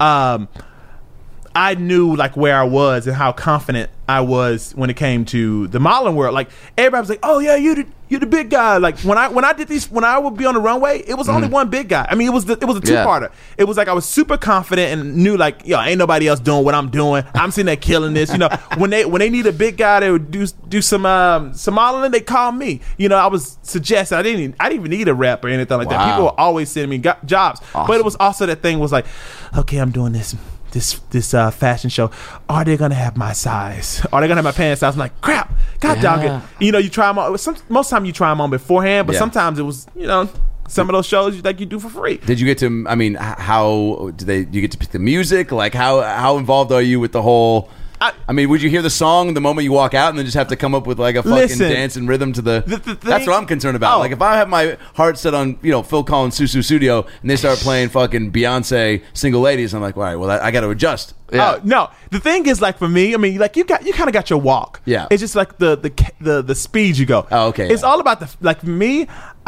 S4: I knew like where I was and how confident I was when it came to the modeling world. Like everybody was like, "Oh yeah, you the big guy." Like when I would be on the runway, it was only one big guy. I mean, it was a two-parter. Yeah. It was like I was super confident and knew like, ain't nobody else doing what I'm doing. I'm sitting there killing this. When they need a big guy to do some modeling, they call me. I was suggesting I didn't even need a rep or anything like that. People were always sending me jobs, but it was also that thing was like, okay, I'm doing this fashion show. Are they gonna have my size? Are they gonna have my pants size? I'm like, crap, god dog it. You try them on. Most time you try them on beforehand, but sometimes it was some of those shows you do for free.
S5: Did you get to? I mean, how do you get to pick the music? Like how involved are you with the whole? I mean, would you hear the song the moment you walk out and then just have to come up with like a fucking dance and rhythm to the that's what I'm concerned about. Like if I have my heart set on, Phil Collins' Susu Studio and they start playing fucking Beyonce Single Ladies, I'm like, all right, well, I got to adjust.
S4: Yeah. Oh, no. The thing is, like for me, I mean, like you kind of got your walk.
S5: Yeah.
S4: It's just like the speed you go.
S5: Oh, okay.
S4: It's all about for me,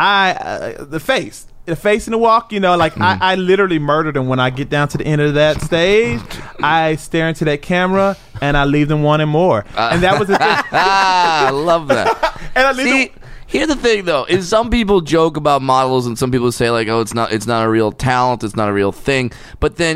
S4: the face. The face and the walk, I literally murdered them when I get down to the end of that stage. I stare into that camera and I leave them wanting more. And that was the thing.
S3: I love that. And I here's the thing though, is some people joke about models and some people say like, oh, it's not a real talent, it's not a real thing. But then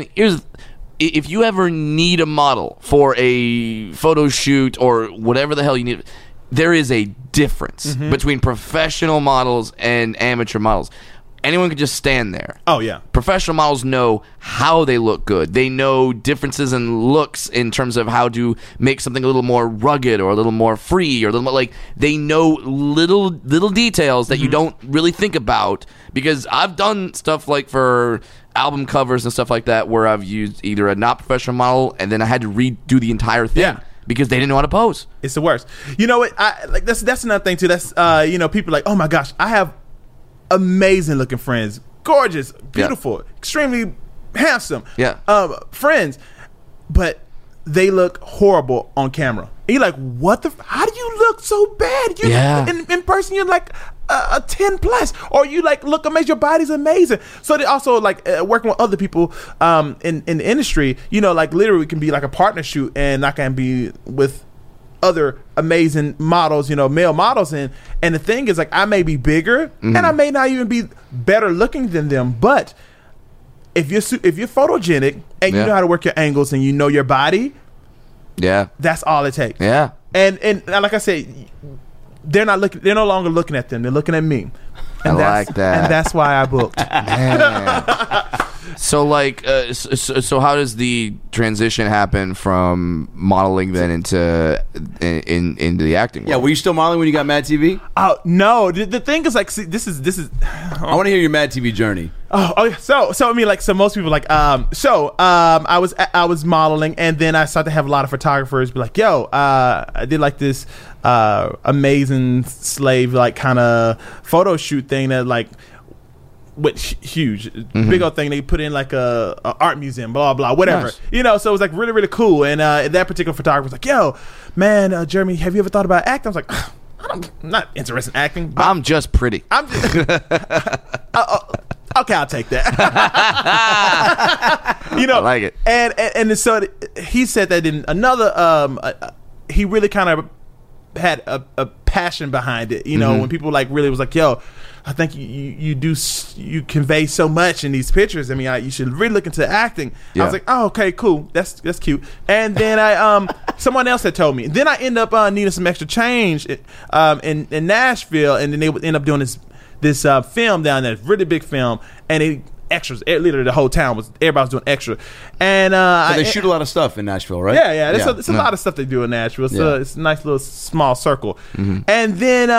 S3: if you ever need a model for a photo shoot or whatever the hell you need, there is a difference between professional models and amateur models. Anyone can just stand there.
S4: Oh, yeah.
S3: Professional models know how they look good. They know differences in looks in terms of how to make something a little more rugged or a little more free or a little more, like they know little details that you don't really think about, because I've done stuff like for album covers and stuff like that where I've used either a not professional model and then I had to redo the entire thing.
S4: Yeah.
S3: Because they didn't know how to pose.
S4: It's the worst. You know what? That's another thing too. That's people are like, oh my gosh, I have amazing looking friends, gorgeous, beautiful, extremely handsome, friends, but they look horrible on camera. And you're like, what the? How do you look so bad? In person, you're like a 10 plus, or you like look amazing. Your body's amazing. So they also like working with other people in the industry. You know, like literally can be like a partner shoot, and I can be with other amazing models, you know, male models, and the thing is, like, I may be bigger and I may not even be better looking than them, but if you're photogenic and you know how to work your angles and you know your body, that's all it takes. And like I said, they're no longer looking at them, they're looking at me. And
S3: I like that.
S4: And that's why I booked.
S3: So like, so how does the transition happen from modeling then into the acting world?
S5: Yeah, were you still modeling when you got Mad TV?
S4: Oh no, the thing is, like, see, this is.
S5: I want to hear your Mad TV journey.
S4: So I mean, like, so most people like, I was modeling, and then I started to have a lot of photographers be like, yo, I did like this amazing slave like kind of photo shoot thing that like went huge, big old thing. They put in like a art museum, blah blah, whatever. Nice. You know, so it was like really really cool. And that particular photographer was like, yo, man, Jeremy, have you ever thought about acting? I was like, I'm not interested in acting.
S3: I'm just pretty.
S4: I'm just, okay, I'll take that. You know,
S3: I like it.
S4: And so he said that in another, he really kind of had a passion behind it. You know, when people like really was like, yo, I think you convey so much in these pictures. I mean, you should really look into acting. I was like, oh, okay, cool. That's cute. And then someone else had told me. Then I end up needing some extra change in Nashville, and then they would end up doing this film down there, really big film, and extras. Literally, the whole town everybody was doing extra. And
S5: they shoot a lot of stuff in Nashville, right?
S4: Yeah. It's a lot of stuff they do in Nashville. It's a nice little small circle. And then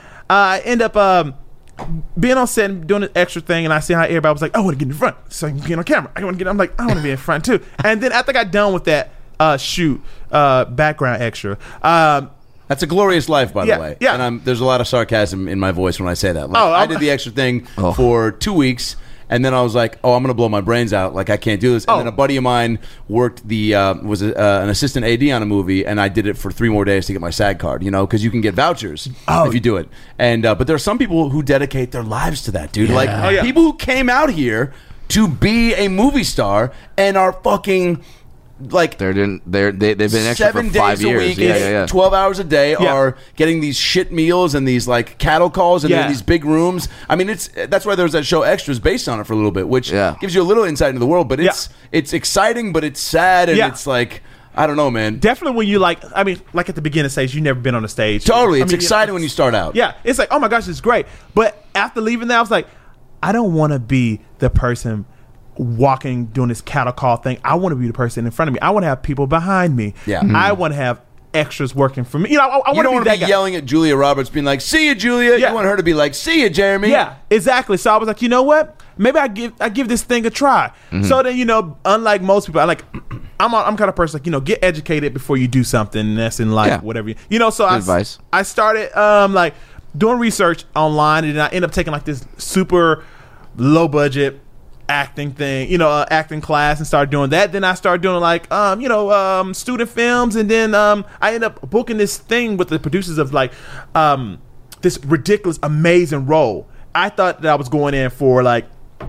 S4: I end up being on set and doing an extra thing, and I see how everybody was like, I want to get in front so I can get on camera. I'm like, I want to be in front too. And then after I got done with that shoot, background extra,
S5: that's a glorious life, by the way.
S4: Yeah.
S5: And there's a lot of sarcasm in my voice when I say that. Like, I did the extra thing for 2 weeks, and then I was like, I'm going to blow my brains out. Like, I can't do this. And then a buddy of mine worked was an assistant AD on a movie, and I did it for 3 more days to get my SAG card, you know, because you can get vouchers if you do it. And but there are some people who dedicate their lives to that, dude. Like, people who came out here to be a movie star and are fucking... Like
S3: they've been extra for 5 years.
S5: Days a week, 12 hours a day are getting these shit meals and these like cattle calls and in these big rooms. I mean, that's why there's that show Extras based on it for a little bit, which gives you a little insight into the world. But it's exciting, but it's sad, and it's like, I don't know, man.
S4: Definitely when you like, I mean, like at the beginning stage, you've never been on a stage.
S5: Totally, it's exciting when you start out.
S4: Yeah, it's like, oh my gosh, it's great. But after leaving that, I was like, I don't want to be the person walking doing this cattle call thing. I want to be the person in front of me. I want to have people behind me. I want to have extras working for me. You know, I
S5: want to be yelling at Julia Roberts, being like, "See you, Julia." You want her to be like, "See you, Jeremy."
S4: Yeah, exactly. So I was like, you know what? Maybe I give this thing a try. So then, you know, unlike most people, I'm kind of person like, you know, get educated before you do something. That's in life, whatever. You know, so I started like doing research online, and then I end up taking like this super low budget acting thing, you know, acting class, and started doing that. Then I started doing like, student films, and then I ended up booking this thing with the producers of like this ridiculous, amazing role. I thought that I was going in for like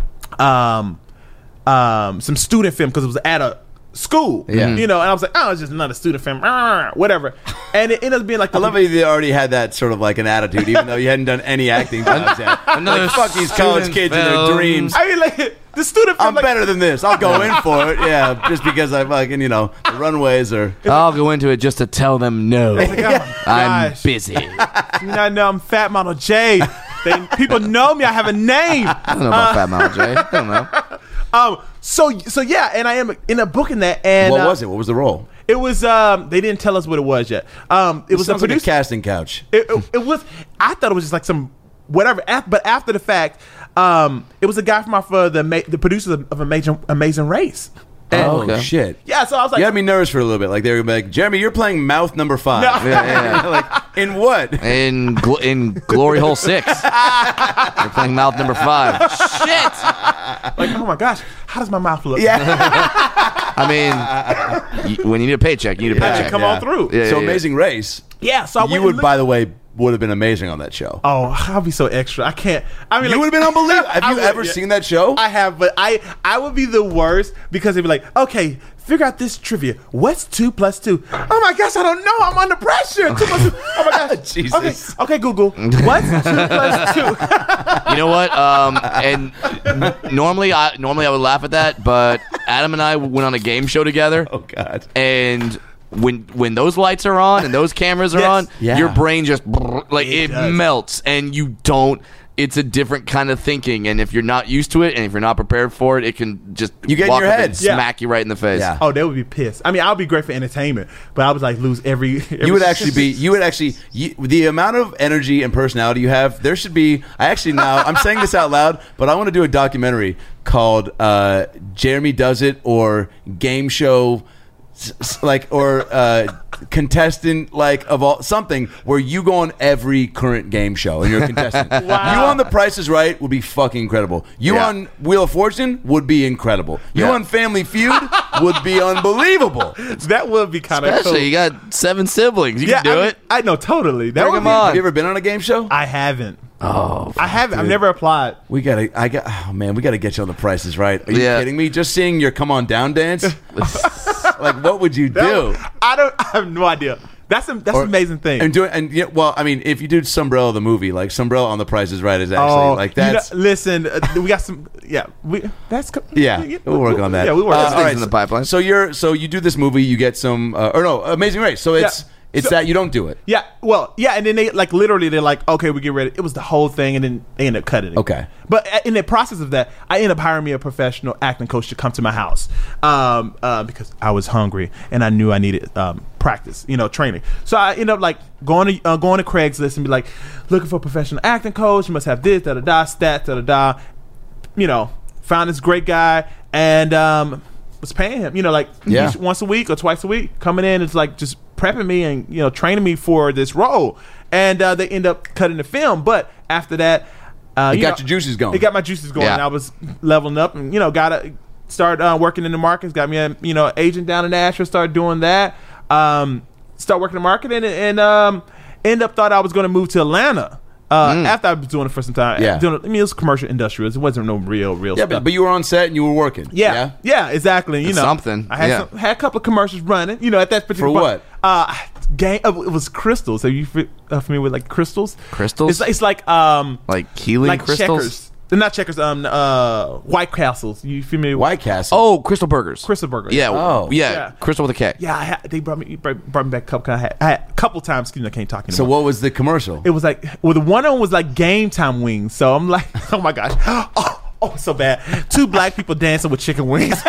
S4: some student film because it was at a school, you know, and I was like, oh, it's just another student film, whatever. And it ended up being like,
S5: I love how you already had that sort of like an attitude, even though you hadn't done any acting jobs yet. Like, fuck these college kids and their dreams.
S4: I mean, like, the student film,
S5: I'm like, better than this. I'll go in for it, just because I fucking, you know, the runways are.
S3: I'll go into it just to tell them no. I'm busy.
S4: You know, I'm Fat Model J. People know me. I have a name.
S3: I don't know about Fat Model J. I don't know.
S4: So yeah, and I ended up booking that. And
S5: what was it? What was the role?
S4: It was they didn't tell us what it was yet. It was
S5: sounds like a casting couch.
S4: It was. I thought it was just like some whatever. But after the fact, it was a guy from the producers of Amazing Race.
S5: And, shit!
S4: Yeah, so I was like,
S5: you had me nervous for a little bit. Like they were like, Jeremy, you're playing mouth number 5.
S4: No.
S5: Like,
S1: In what?
S3: In Glory Hole 6. You're playing mouth number 5. Shit!
S4: Like, oh my gosh, how does my mouth look?
S1: Yeah.
S3: I mean, when you need a paycheck, you need a paycheck.
S4: Come on through.
S3: Yeah,
S1: So
S3: yeah.
S1: Amazing Race.
S4: Yeah, so I
S1: You
S4: went
S1: would,
S4: and
S1: by the way, would have been amazing on that show.
S4: Oh, I'll be so extra. I can't. I mean,
S1: You would have been unbelievable. Have you ever seen that show?
S4: I have, but I would be the worst because they'd be like, okay, figure out this trivia. What's 2 + 2? Oh my gosh, I don't know. I'm under pressure. 2 + 2. Oh my gosh.
S1: Jesus.
S4: Okay, Google. What's 2 + 2?
S3: You know what? And normally I would laugh at that, but Adam and I went on a game show together.
S1: Oh God.
S3: And when those lights are on and those cameras are
S4: Yes.
S3: on,
S1: Yeah.
S3: your brain just like it
S4: does.
S3: melts, and you don't. It's a different kind of thinking, and if you're not used to it, and if you're not prepared for it, it can just
S1: You get in
S3: walk
S1: your
S3: up
S1: head.
S3: and
S4: Yeah.
S3: smack you right in the face.
S1: Yeah.
S4: Oh, they would be pissed. I mean, I'll be great for entertainment, but I would like lose every
S1: You would actually be. The amount of energy and personality you have. There should be. I'm saying this out loud, but I want to do a documentary called Jeremy Does It, or Game Show, contestant, of all something where you go on every current game show and you're a contestant.
S4: Wow.
S1: You on The Price is Right would be fucking incredible. You
S3: Yeah.
S1: on Wheel of Fortune would be incredible. You
S3: Yeah.
S1: on Family Feud would be unbelievable.
S4: That would be kind of cool.
S3: Especially you got 7 siblings, you can do it.
S4: I know totally. That
S3: Bring
S4: would
S3: them
S4: be,
S3: on.
S1: Have you ever been on a game show?
S4: I haven't.
S3: Oh,
S4: I haven't. I've never applied.
S1: We gotta get you on The Price is Right. Are you
S3: Yeah.
S1: kidding me? Just seeing your Come On Down dance, what would you do?
S4: I have no idea. That's an amazing thing.
S1: If you do Sombrella the movie, like Sombrella on The Price is Right is actually that's.
S4: Listen, we got some. Yeah, we'll
S1: work on that.
S4: Yeah, we work.
S3: That's
S4: on
S3: things
S4: that.
S3: in the pipeline.
S1: So you do this movie, you get some Amazing Race. So it's that you don't do it.
S4: Yeah, well, yeah, and then they they're like, okay, we get ready. It was the whole thing, and then they end up cutting it.
S1: Okay.
S4: But in the process of that, I ended up hiring me a professional acting coach to come to my house because I was hungry and I knew I needed practice, training. So I ended up going to Craigslist and be like, looking for a professional acting coach. You must have this, da da da, stat, da da da. Found this great guy and was paying him. Once a week or twice a week, coming in. It's like just prepping me and training me for this role. And they end up cutting the film, but after that.
S1: You got your juices going.
S4: It got my juices going.
S3: Yeah.
S4: I was leveling up, and started working in the markets. Got me a agent down in Nashville. Started doing that. Start working in marketing, and end up thought I was going to move to Atlanta. After I was doing it for some time.
S1: Yeah.
S4: It was commercial industrial. It wasn't no real
S1: Yeah,
S4: stuff.
S1: but you were on set and you were working.
S4: Yeah, exactly.
S3: It's something.
S4: I had
S3: Yeah.
S4: had a couple of commercials running. At that particular
S1: For
S4: point. It was crystals. Are you familiar with crystals?
S3: Crystals?
S4: It's like
S3: like healing crystals.
S4: Checkers. They're not Checkers. White Castles. You familiar? with
S1: White Castle.
S3: Oh, Crystal Burgers.
S4: Crystal Burgers.
S3: Yeah.
S1: Oh.
S3: Yeah. Crystal with a K.
S4: Yeah, they brought me back a couple. I had a couple times. Excuse me, I can't talk anymore.
S1: So what was the commercial?
S4: It was the one of them was like Game Time wings. So I'm like, oh my gosh, oh, so bad. 2 black people dancing with chicken wings.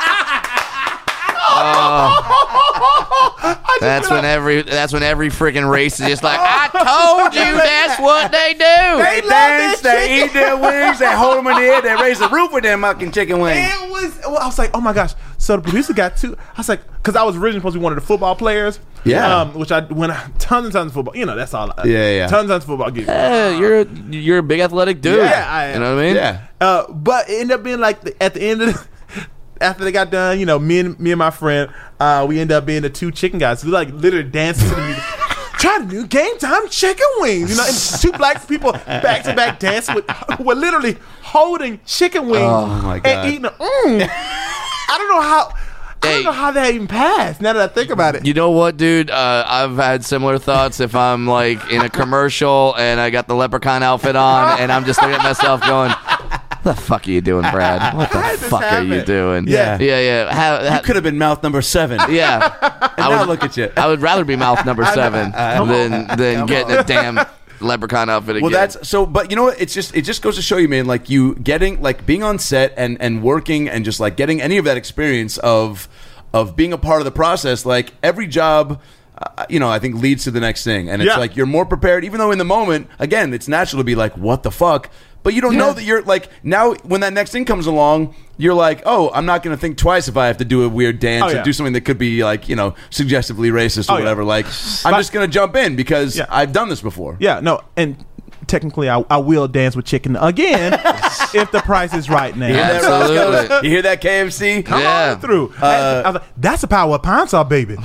S3: That's when every freaking race is just like, I told you that's what they do.
S1: They dance, they eat their wings, they hold them in the air, they raise the roof with their fucking chicken wings.
S4: I was like, oh my gosh. So the producer got 2. I was like, because I was originally supposed to be one of the football players.
S1: Yeah.
S4: Which I went tons and tons of football. That's all.
S1: Yeah.
S4: Tons and tons of football.
S3: You're a big athletic dude.
S4: Yeah, I am.
S3: You know what I mean?
S1: Yeah.
S4: But it ended up being at the end of after they got done, me and my friend, we ended up being the 2 chicken guys. We literally dancing to the music. Try to do Game Time chicken wings, and 2 black people back to back dancing with literally holding chicken wings
S1: Oh, my God.
S4: and eating them. I don't know how that even passed. Now that I think about it,
S3: You know what, dude? I've had similar thoughts if I'm in a commercial and I got the leprechaun outfit on and I'm just looking at myself going, what the fuck are you doing, Brad? What the fuck are you doing?
S1: Yeah.
S3: Yeah.
S1: You could have been mouth number 7.
S3: Yeah.
S1: now look at you.
S3: I would rather be mouth number 7 than getting a damn leprechaun outfit again.
S1: Well, that's so. But you know what? It just goes to show you, man. You getting being on set and working and just getting any of that experience of being a part of the process. Every job.
S5: I think leads to the next thing. And it's
S4: Yeah.
S5: like you're more prepared, even though in the moment, again, it's natural to be like, what the fuck? But you don't know that you're like, now when that next thing comes along, you're like, oh, I'm not going to think twice if I have to do a weird dance or do something that could be like, suggestively racist or whatever. Like, I'm just going to jump in because I've done this before.
S4: Yeah, no, and technically I will dance with chicken again if the price is right now.
S3: Absolutely.
S5: You hear that, KFC?
S4: Come on through. I was like, that's the power of Pine Sol, baby.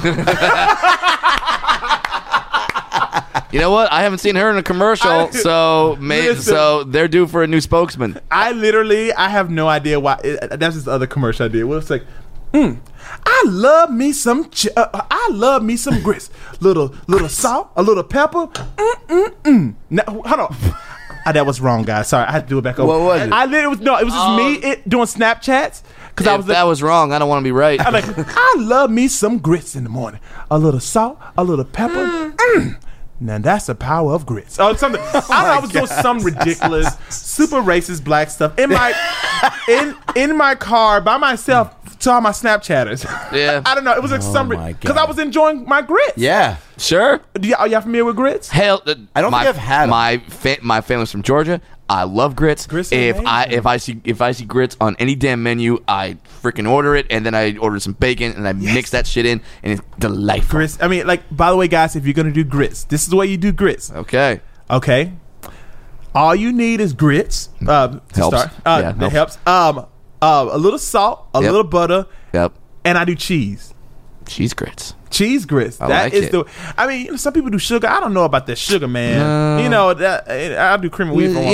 S3: You know what? I haven't seen her in a commercial, so they're due for a new spokesman.
S4: I have no idea why. That's this other commercial I did. Well, it's like, I love me some grits, little salt, a little pepper. Now, hold on. That was wrong, guys. Sorry, I had to do it back over.
S5: What was it?
S4: It was just me doing Snapchats.
S3: If that was wrong, I don't want to be right.
S4: I'm like, I love me some grits in the morning. A little salt, a little pepper. Now that's the power of grits. Oh, something. I was doing some ridiculous, super racist black stuff in my car by myself to all my Snapchatters.
S3: Yeah.
S4: I don't know. It was like because I was enjoying my grits.
S5: Yeah.
S3: Sure.
S4: Are y'all familiar with grits?
S3: Hell,
S5: I don't think I've had them.
S3: My family's from Georgia. I love grits.
S4: Grits are
S3: if I
S4: amazing.
S3: see grits on any damn menu, I freaking order it, and then I order some bacon and I mix that shit in, and it's delightful.
S4: Grits. I mean, like, by the way, guys, if you're gonna do grits, this is the way you do grits.
S3: Okay.
S4: All you need is grits. To
S3: Helps.
S4: start.
S3: Yeah,
S4: that helps. A little salt, a little butter.
S3: Yep.
S4: And I do cheese.
S3: Cheese grits.
S4: Cheese grits.
S3: I
S4: That
S3: like
S4: is
S3: it.
S4: the. I mean, some people do sugar. I don't know about that sugar, man. I'll do cream of wheat for one.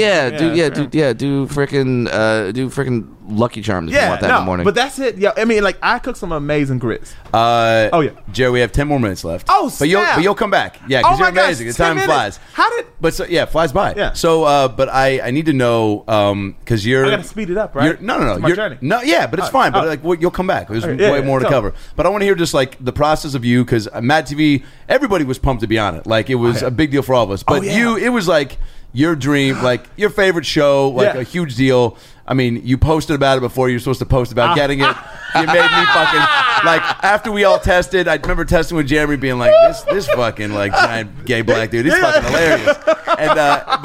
S3: Do freaking Lucky Charms if you want that in the morning.
S4: But that's it. Yeah, I mean, like, I cook some amazing grits.
S5: Jerry, we have 10 more minutes left.
S4: Oh,
S5: but you'll come back. Yeah, because you're amazing. The time flies. It flies by.
S4: Yeah.
S5: So, but I need to know because you're.
S4: I gotta speed it up, right?
S5: No.
S4: It's my journey.
S5: No, yeah, but it's fine. But you'll come back. There's way more to cover. But I want to hear just like the process of you, because Mad TV, everybody was pumped to be on it. Like, it was a big deal for all of us. But it was like your dream, like your favorite show, like a huge deal. I mean, you posted about it before you were supposed to post about getting it. You made me fucking, like, after we all tested, I remember testing with Jeremy being like, this fucking, like, giant gay black dude, he's fucking hilarious. And,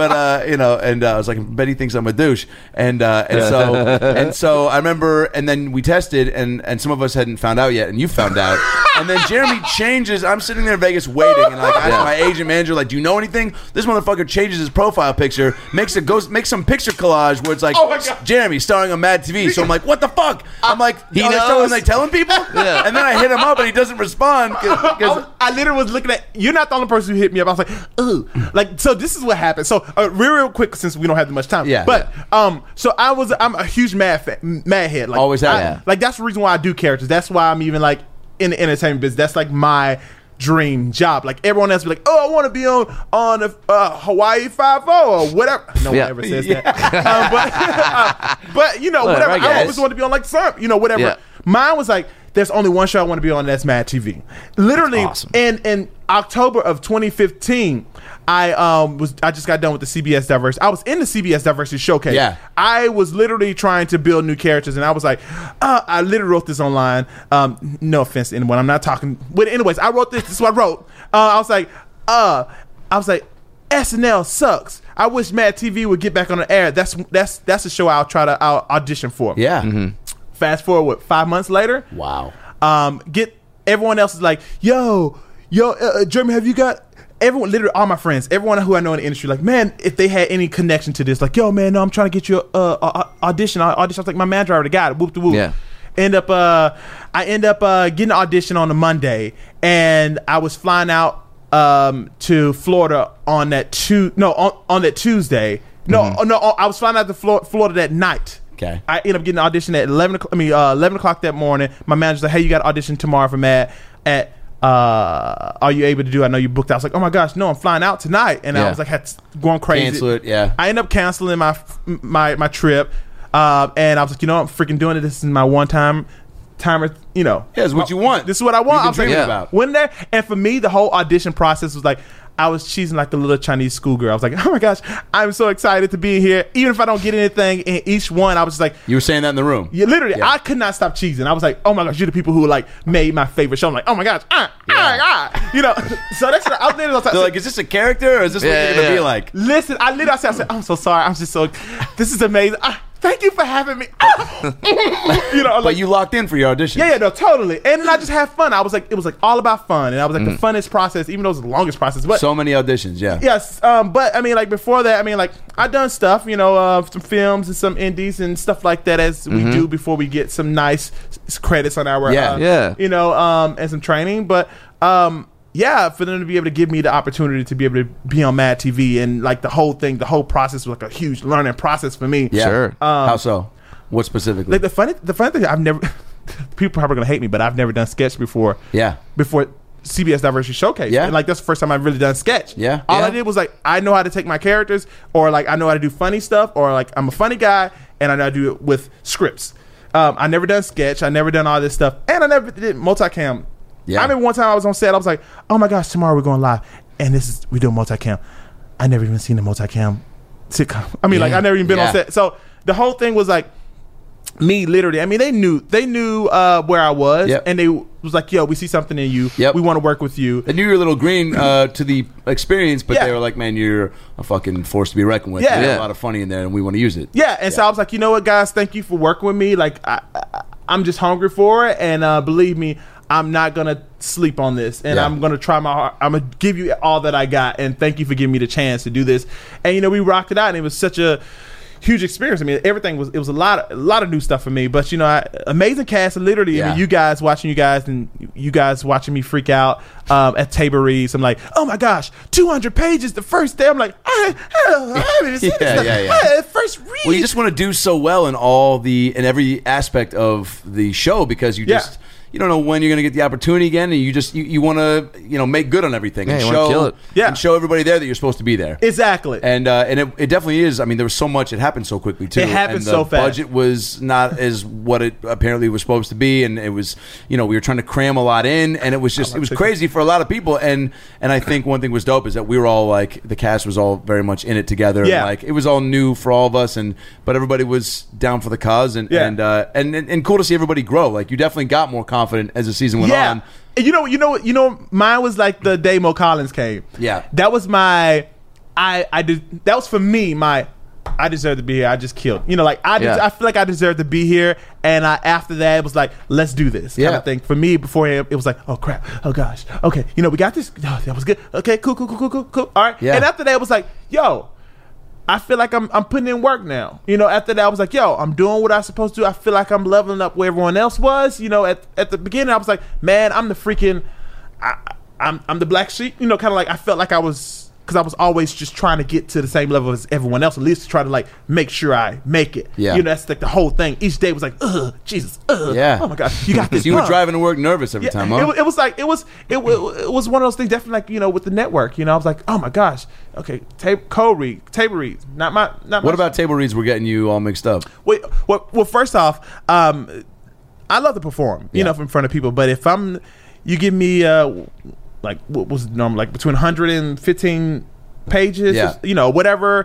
S5: I was like, I bet he thinks I'm a douche. And so I remember, and then we tested, and some of us hadn't found out yet, and you found out. And then Jeremy changes, I'm sitting there in Vegas waiting, and like, I asked my agent manager, like, do you know anything? This motherfucker changes his profile picture, makes some picture collage where it's like, Jeremy starring on Mad TV. So I'm like, what the fuck? I'm like,
S3: he
S5: knows. Are they telling people?
S3: Yeah.
S5: And then I hit him up and he doesn't respond.
S4: I literally was looking at, you're not the only person who hit me up. I was like, ooh. Like, so this is what happened. So real quick, since we don't have that much time.
S5: Yeah.
S4: But so I'm a huge mad head. Like,
S5: always have.
S4: Like, that's the reason why I do characters. That's why I'm even like in the entertainment business. That's like my dream job. Like, everyone else be like, oh, I want to be on Hawaii 5-0 or whatever. No one ever says that. But whatever. I always want to be on like some, whatever.
S3: Yeah.
S4: Mine was like, there's only one show I want to be on, that's Mad TV. Literally,
S3: awesome.
S4: in October of 2015, I just got done with the CBS Diversity. I was in the CBS Diversity Showcase.
S5: Yeah.
S4: I was literally trying to build new characters, and I was like, I literally wrote this online. No offense to anyone, I'm not talking. But anyways, I wrote this. This is what I wrote. I was like, SNL sucks. I wish Mad TV would get back on the air. That's a show I'll audition for.
S5: Yeah.
S3: Mm-hmm.
S4: Fast forward, 5 months later.
S5: Wow.
S4: Get everyone else is like, yo, Jeremy, have you got everyone? Literally, all my friends, everyone who I know in the industry, like, man, if they had any connection to this, like, yo, man, no, I'm trying to get you a audition. I was like, my manager already got it. Whoop de whoop.
S3: Yeah.
S4: I end up getting an audition on a Monday, and I was flying out to Florida on that Tuesday. No, I was flying out to Florida that night.
S5: Okay.
S4: I ended up getting an audition at 11 o'clock that morning. My manager's like, hey, you got an audition tomorrow for Mad at are you able to do? I know you booked. I was like, oh my gosh, no, I'm flying out tonight. And I was like, going crazy.
S5: Cancel it, yeah.
S4: I ended up canceling my trip. And I was like, I'm freaking doing it. This is my timer,
S5: Yeah, it's what you want.
S4: This is what I want. I was like,
S5: about.
S4: when there, and for me, the whole audition process was like, I was cheesing like a little Chinese schoolgirl. I was like, oh my gosh, I'm so excited to be here. Even if I don't get anything in each one, I was just like,
S5: You were saying that in the room.
S4: yeah, literally, I could not stop cheesing. I was like, oh my gosh, you're the people who like made my favorite show. I'm like, oh my gosh, you know. So that's what I was literally.
S5: They're like, is this a character or is this what you're going to be like?
S4: Listen, I said, I'm so sorry. I'm just so. This is amazing. Thank you for having me. You know, like,
S5: But you locked in for your audition.
S4: yeah, no, totally. And then I just had fun. I was like, it was like all about fun, and I was like the funnest process, even though it was the longest process. But
S5: So many auditions, yeah.
S4: yes, but I mean, like before that, I mean, like I done stuff, you know, some films and some indies and stuff like that, as we do before we get some nice credits on our, you know, and some training. But yeah, for them to be able to give me the opportunity to be able to be on Mad TV, and like the whole process was like a huge learning process for me.
S5: Yeah.
S3: Sure.
S5: How so? What specifically?
S4: Like the funny thing, I've never. People probably gonna hate me, but I've never done sketch before.
S5: Yeah.
S4: Before CBS Diversity Showcase.
S5: Yeah.
S4: And like that's the first time I've really done sketch.
S5: Yeah.
S4: All
S5: Yeah.
S4: I did was like I know how to take my characters, or like I know how to do funny stuff, or like I'm a funny guy and I know how to do it with scripts. I never done sketch. I never done all this stuff, and I never did multicam.
S5: Yeah.
S4: I remember one time I was on set. I was like, "Oh my gosh, tomorrow we're going live, and we doing multicam." I never even seen a multicam sitcom. I mean, like I never even been on set. So the whole thing was like me, literally. I mean, they knew where I was, and they was like, "Yo, we see something in you. We want to work with you."
S5: They knew you were a little green to the experience, but
S4: Yeah.
S5: they were like, "Man, you're a fucking force to be reckoned with.
S4: Yeah.
S5: There's
S4: Yeah.
S5: a lot of funny in there, and we want to use it."
S4: Yeah, and so I was like, you know what, guys, thank you for working with me. Like, I'm just hungry for it, and believe me, I'm not gonna sleep on this, and
S5: Yeah.
S4: I'm gonna try my heart. I'm gonna give you all that I got, and thank you for giving me the chance to do this. And you know, we rocked it out, and it was such a huge experience. I mean, everything was a lot of new stuff for me. But you know, amazing cast. Literally, I mean, you guys watching and you guys watching me freak out at Tabor Reads. I'm like, oh my gosh, 200 pages the first day. I'm like, I haven't even seen this. First read.
S5: Well, you just want to do so well in every aspect of the show because you just. You don't know when you're going to get the opportunity again, and you want to make good on everything and
S3: kill it.
S5: and show everybody there that you're supposed to be there.
S4: Exactly.
S5: And it definitely is. I mean, there was so much. It happened so quickly too.
S4: It happened so fast.
S5: The budget was not as what it apparently was supposed to be, and it was we were trying to cram a lot in, and it was crazy for a lot of people. And I think one thing was dope is that we were all like the cast was all very much in it together.
S4: Yeah.
S5: Like it was all new for all of us, but everybody was down for the cause, and cool to see everybody grow. Like you definitely got more confident as the season went on.
S4: And you know, mine was like the day Mo Collins came.
S5: Yeah.
S4: That was my, that was for me, I deserve to be here. I just killed. You know, like I feel like I deserve to be here. And after that, it was like, let's do this kind of thing. For me, before it was like, oh crap, oh gosh, okay, you know, we got this. Oh, that was good. Okay, cool. All right. Yeah. And after that, it was like, yo, I feel like I'm putting in work now. You know, after that, I was like, yo, I'm doing what I'm supposed to do. I feel like I'm leveling up where everyone else was. You know, at the beginning, I was like, man, I'm the freaking, I'm the black sheep. You know, kind of like I felt like I was, because I was always just trying to get to the same level as everyone else, at least to try to like make sure I make it.
S5: Yeah.
S4: You know, that's like the whole thing. Each day was like, Jesus, oh my God, you got this.
S5: You were driving to work nervous every time, huh?
S4: It was like it was one of those things. Definitely, like, you know, with the network. You know, I was like, oh my gosh, okay, Tabor Reads, not my.
S5: What about Tabor Reads? We're getting you all mixed up.
S4: Wait, well, first off, I love to perform, you know, in front of people. But if you give me like what was the normal, like between 115 pages, you know, whatever.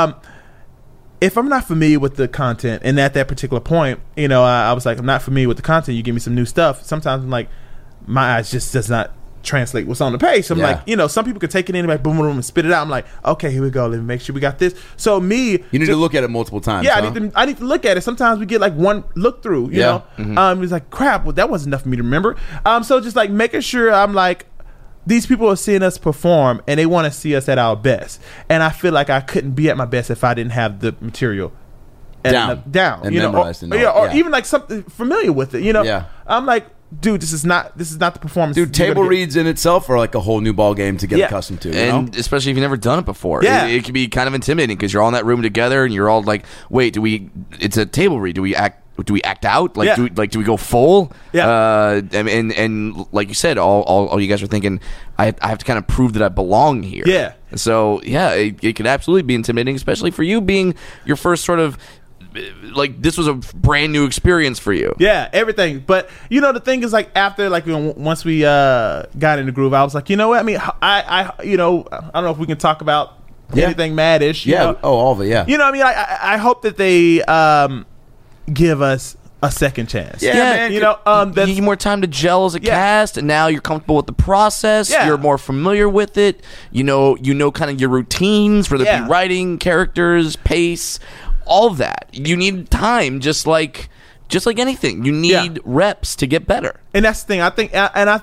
S4: If I'm not familiar with the content, and at that particular point, you know, I was like, I'm not familiar with the content. You give me some new stuff. Sometimes I'm like, my eyes just does not translate what's on the page. So I'm like, you know, some people could take it in and like boom, boom, boom, and spit it out. I'm like, okay, here we go. Let me make sure we got this. So you
S5: need to look at it multiple times.
S4: Yeah, I need to look at it. Sometimes we get like one look through. You know, it's like crap. Well, that wasn't enough for me to remember. So just like making sure I'm like, these people are seeing us perform and they want to see us at our best. And I feel like I couldn't be at my best if I didn't have the material down,
S5: and
S4: you know,
S5: memorized,
S4: or even like something familiar with it. You know,
S5: Yeah.
S4: I'm like, dude, this is not the performance.
S5: Dude, Tabor Reads in itself are like a whole new ball game to get accustomed to. You know?
S3: Especially if you've never done it before.
S4: Yeah.
S3: It can be kind of intimidating because you're all in that room together and you're all like, wait, it's a table read. Do we act out? Like, do we go full?
S4: Yeah.
S3: And like you said, all you guys are thinking, I have to kind of prove that I belong here.
S4: Yeah.
S3: So yeah, it could absolutely be intimidating, especially for you being your first sort of like this was a brand new experience for you.
S4: Yeah, everything. But the thing is, like, after, like, once we got in the groove, I was like, you know what? I mean, I don't know if we can talk about anything Mad-ish.
S5: All of it. Yeah.
S4: I mean, I hope that they give us a second chance.
S3: Yeah, man. You need more time to gel as a cast, and now you're comfortable with the process.
S4: Yeah.
S3: You're more familiar with it. You know kind of your routines, whether it be writing, characters, pace, all of that. You need time, just like anything. You need reps to get better.
S4: And that's the thing. I think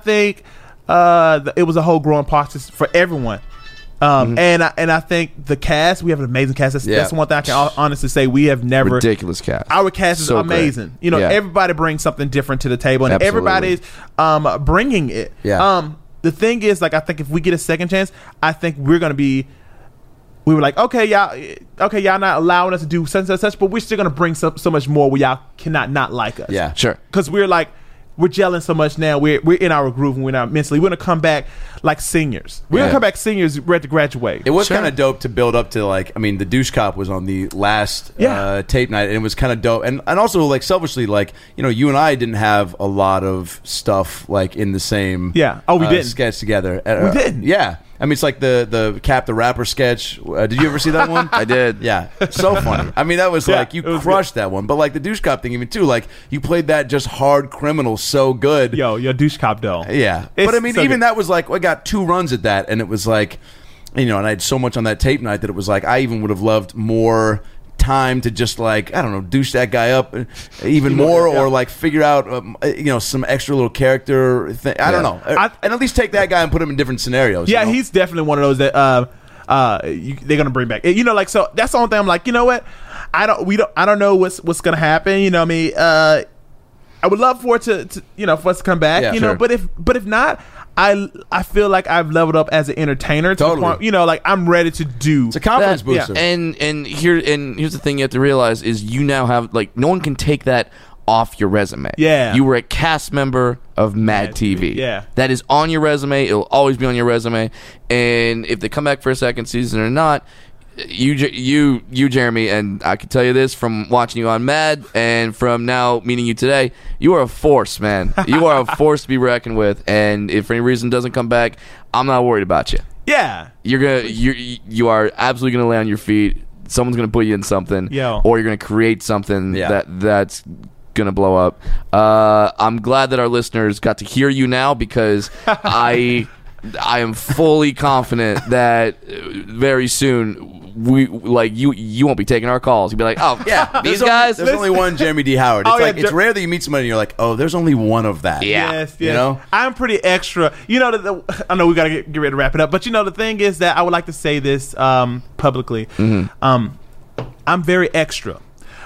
S4: it was a whole growing process for everyone. And I think the cast, we have an amazing cast. That's one thing I can honestly say. We have never
S3: ridiculous cast.
S4: Our cast is amazing.
S3: Great.
S4: Everybody brings something different to the table, and everybody's bringing it.
S5: Yeah.
S4: The thing is, like, I think if we get a second chance, I think we're gonna be. We were like, okay, y'all not allowing us to do such and such, but we're still gonna bring so much more where y'all cannot not like us.
S5: Yeah,
S3: sure.
S4: Because we're gelling so much now. We're in our groove, and we're not mentally. We're gonna come back like seniors. We're gonna come back seniors ready to graduate.
S5: It was kind of dope to build up to, like, I mean, the Douche Cop was on the last tape night, and it was kind of dope. And also, like, selfishly, like, you and I didn't have a lot of stuff like in the same
S4: we didn't
S5: sketch together.
S4: We didn't.
S5: Yeah. I mean, it's like the Cap the Rapper sketch. Did you ever see that one?
S3: I did.
S5: Yeah, so funny. I mean, that was like, you crushed that one. But like the Douche Cop thing, even too, like you played that just hard criminal so good.
S4: Yo, your Douche Cop though.
S5: Yeah,
S4: It's
S5: but I mean,
S4: so
S5: even
S4: good.
S5: that was like, I got 2 runs at that, and it was like, and I had so much on that tape night that it was like, I even would have loved more time to just, like, I don't know, douche that guy up even more, or like figure out some extra little character thing. I don't know, and at least take that guy and put him in different scenarios.
S4: Yeah, he's definitely one of those that they're gonna bring back. Like, so that's the only thing I'm like, you know what? I don't know what's gonna happen. You know what I mean? I would love for it to for us to come back.
S5: Sure.
S4: But if not, I feel like I've leveled up as an entertainer to the point, like I'm ready to do.
S5: It's a confidence booster.
S3: Yeah. And here's the thing you have to realize is you now have, like, no one can take that off your resume.
S4: Yeah.
S3: You were a cast member of Mad TV.
S4: Yeah.
S3: That is on your resume. It'll always be on your resume. And if they come back for a second season or not, you Jeremy, and I can tell you this from watching you on Mad and from now meeting you today, you are a force, man. You are a force to be reckoned with, and if for any reason doesn't come back, I'm not worried about you.
S4: Yeah.
S3: You are absolutely gonna lay on your feet. Someone's gonna put you in something, or you're gonna create something that's gonna blow up. I'm glad that our listeners got to hear you now, because I am fully confident that very soon you won't be taking our calls. You'll be like, oh yeah, these guys.
S5: There's only one Jeremy D. Howard. It's it's rare that you meet somebody and you're like, oh, there's only one of that.
S3: Yeah.
S4: Yes. I'm pretty extra. I know we gotta get ready to wrap it up, but the thing is that I would like to say this publicly. I'm very extra.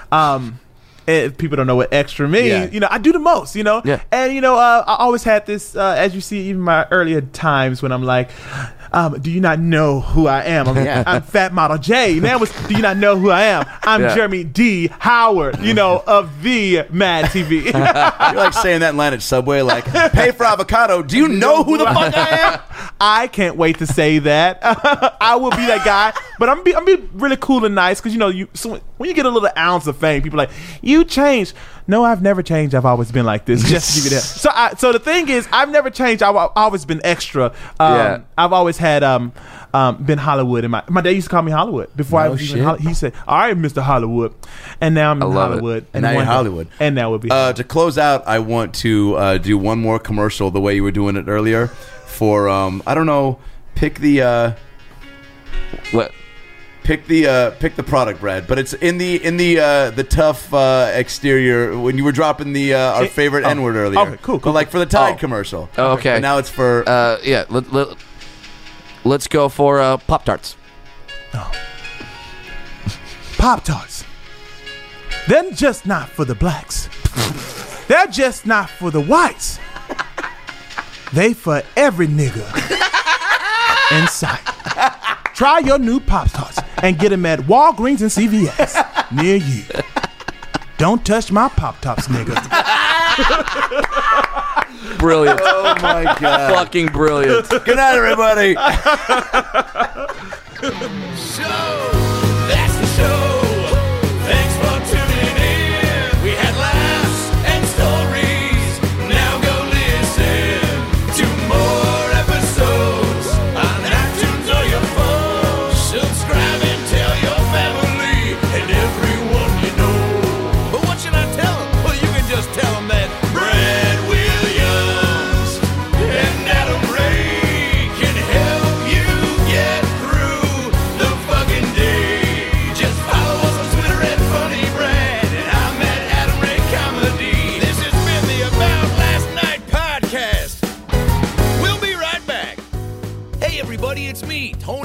S4: If people don't know what extra means, I do the most,
S3: Yeah.
S4: And I always had this, as you see, even my earlier times when I'm like, do you not know who I am? I'm Fat Model J. Now do you not know who I am? I'm Jeremy D. Howard, of the Mad TV.
S5: You're like saying that in line at Subway, like, pay for avocado. Do you know who the fuck I am?
S4: I can't wait to say that. I will be that guy, but I'm be really cool and nice, because when you get a little ounce of fame, people are like, you changed. No, I've never changed. I've always been like this. Just to give you that. So the thing is, I've never changed. I've always been extra. I've always had been Hollywood, and my dad used to call me Hollywood before I was even Hollywood. He said, "All right, Mr. Hollywood," and now I'm in Hollywood.
S5: And now you're Hollywood.
S4: And now we'll be
S5: to close out. I want to do one more commercial the way you were doing it earlier. For I don't know, pick the
S3: what.
S5: Pick the product, Brad. But it's in the tough exterior when you were dropping the our favorite N-word earlier.
S4: Okay, cool.
S5: But like for the Tide commercial.
S3: Oh, okay.
S5: And now it's for
S3: let's go for Pop-Tarts.
S4: Oh. Pop-Tarts. They're just not for the blacks. They're just not for the whites. They for every nigga in sight. Try your new Pop-Tarts and get them at Walgreens and CVS near you. Don't touch my Pop-Tarts, nigga.
S3: Brilliant.
S5: Oh my god.
S3: Fucking brilliant.
S5: Good night, everybody.
S2: So that's the show. Thanks for tuning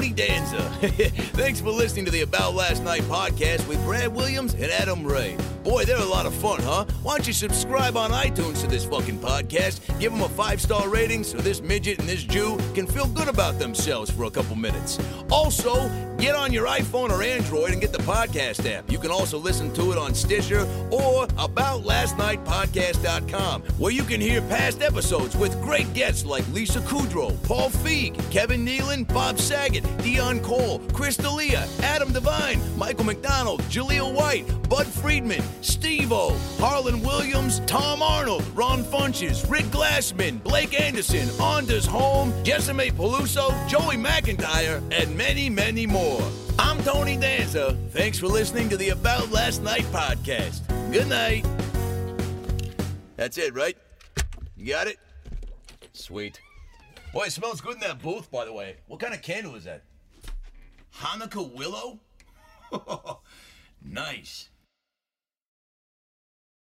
S2: Tony Danza. Thanks for listening to the About Last Night podcast with Brad Williams and Adam Ray. Boy, they're a lot of fun, huh? Why don't you subscribe on iTunes to this fucking podcast? Give them a 5-star rating so this midget and this Jew can feel good about themselves for a couple minutes. Also, get on your iPhone or Android and get the podcast app. You can also listen to it on Stitcher or AboutLastNightPodcast.com, where you can hear past episodes with great guests like Lisa Kudrow, Paul Feig, Kevin Nealon, Bob Saget, Dion Cole, Chris D'Elia, Adam Devine, Michael McDonald, Jaleel White, Bud Friedman, Steve-O, Harlan Williams, Tom Arnold, Ron Funches, Rick Glassman, Blake Anderson, Anders Holm, Jessime Peluso, Joey McIntyre, and many, many more. I'm Tony Danza. Thanks for listening to the About Last Night podcast. Good night. That's it, right? You got it? Sweet. Boy, it smells good in that booth, by the way. What kind of candle is that? Hanukkah willow? Nice.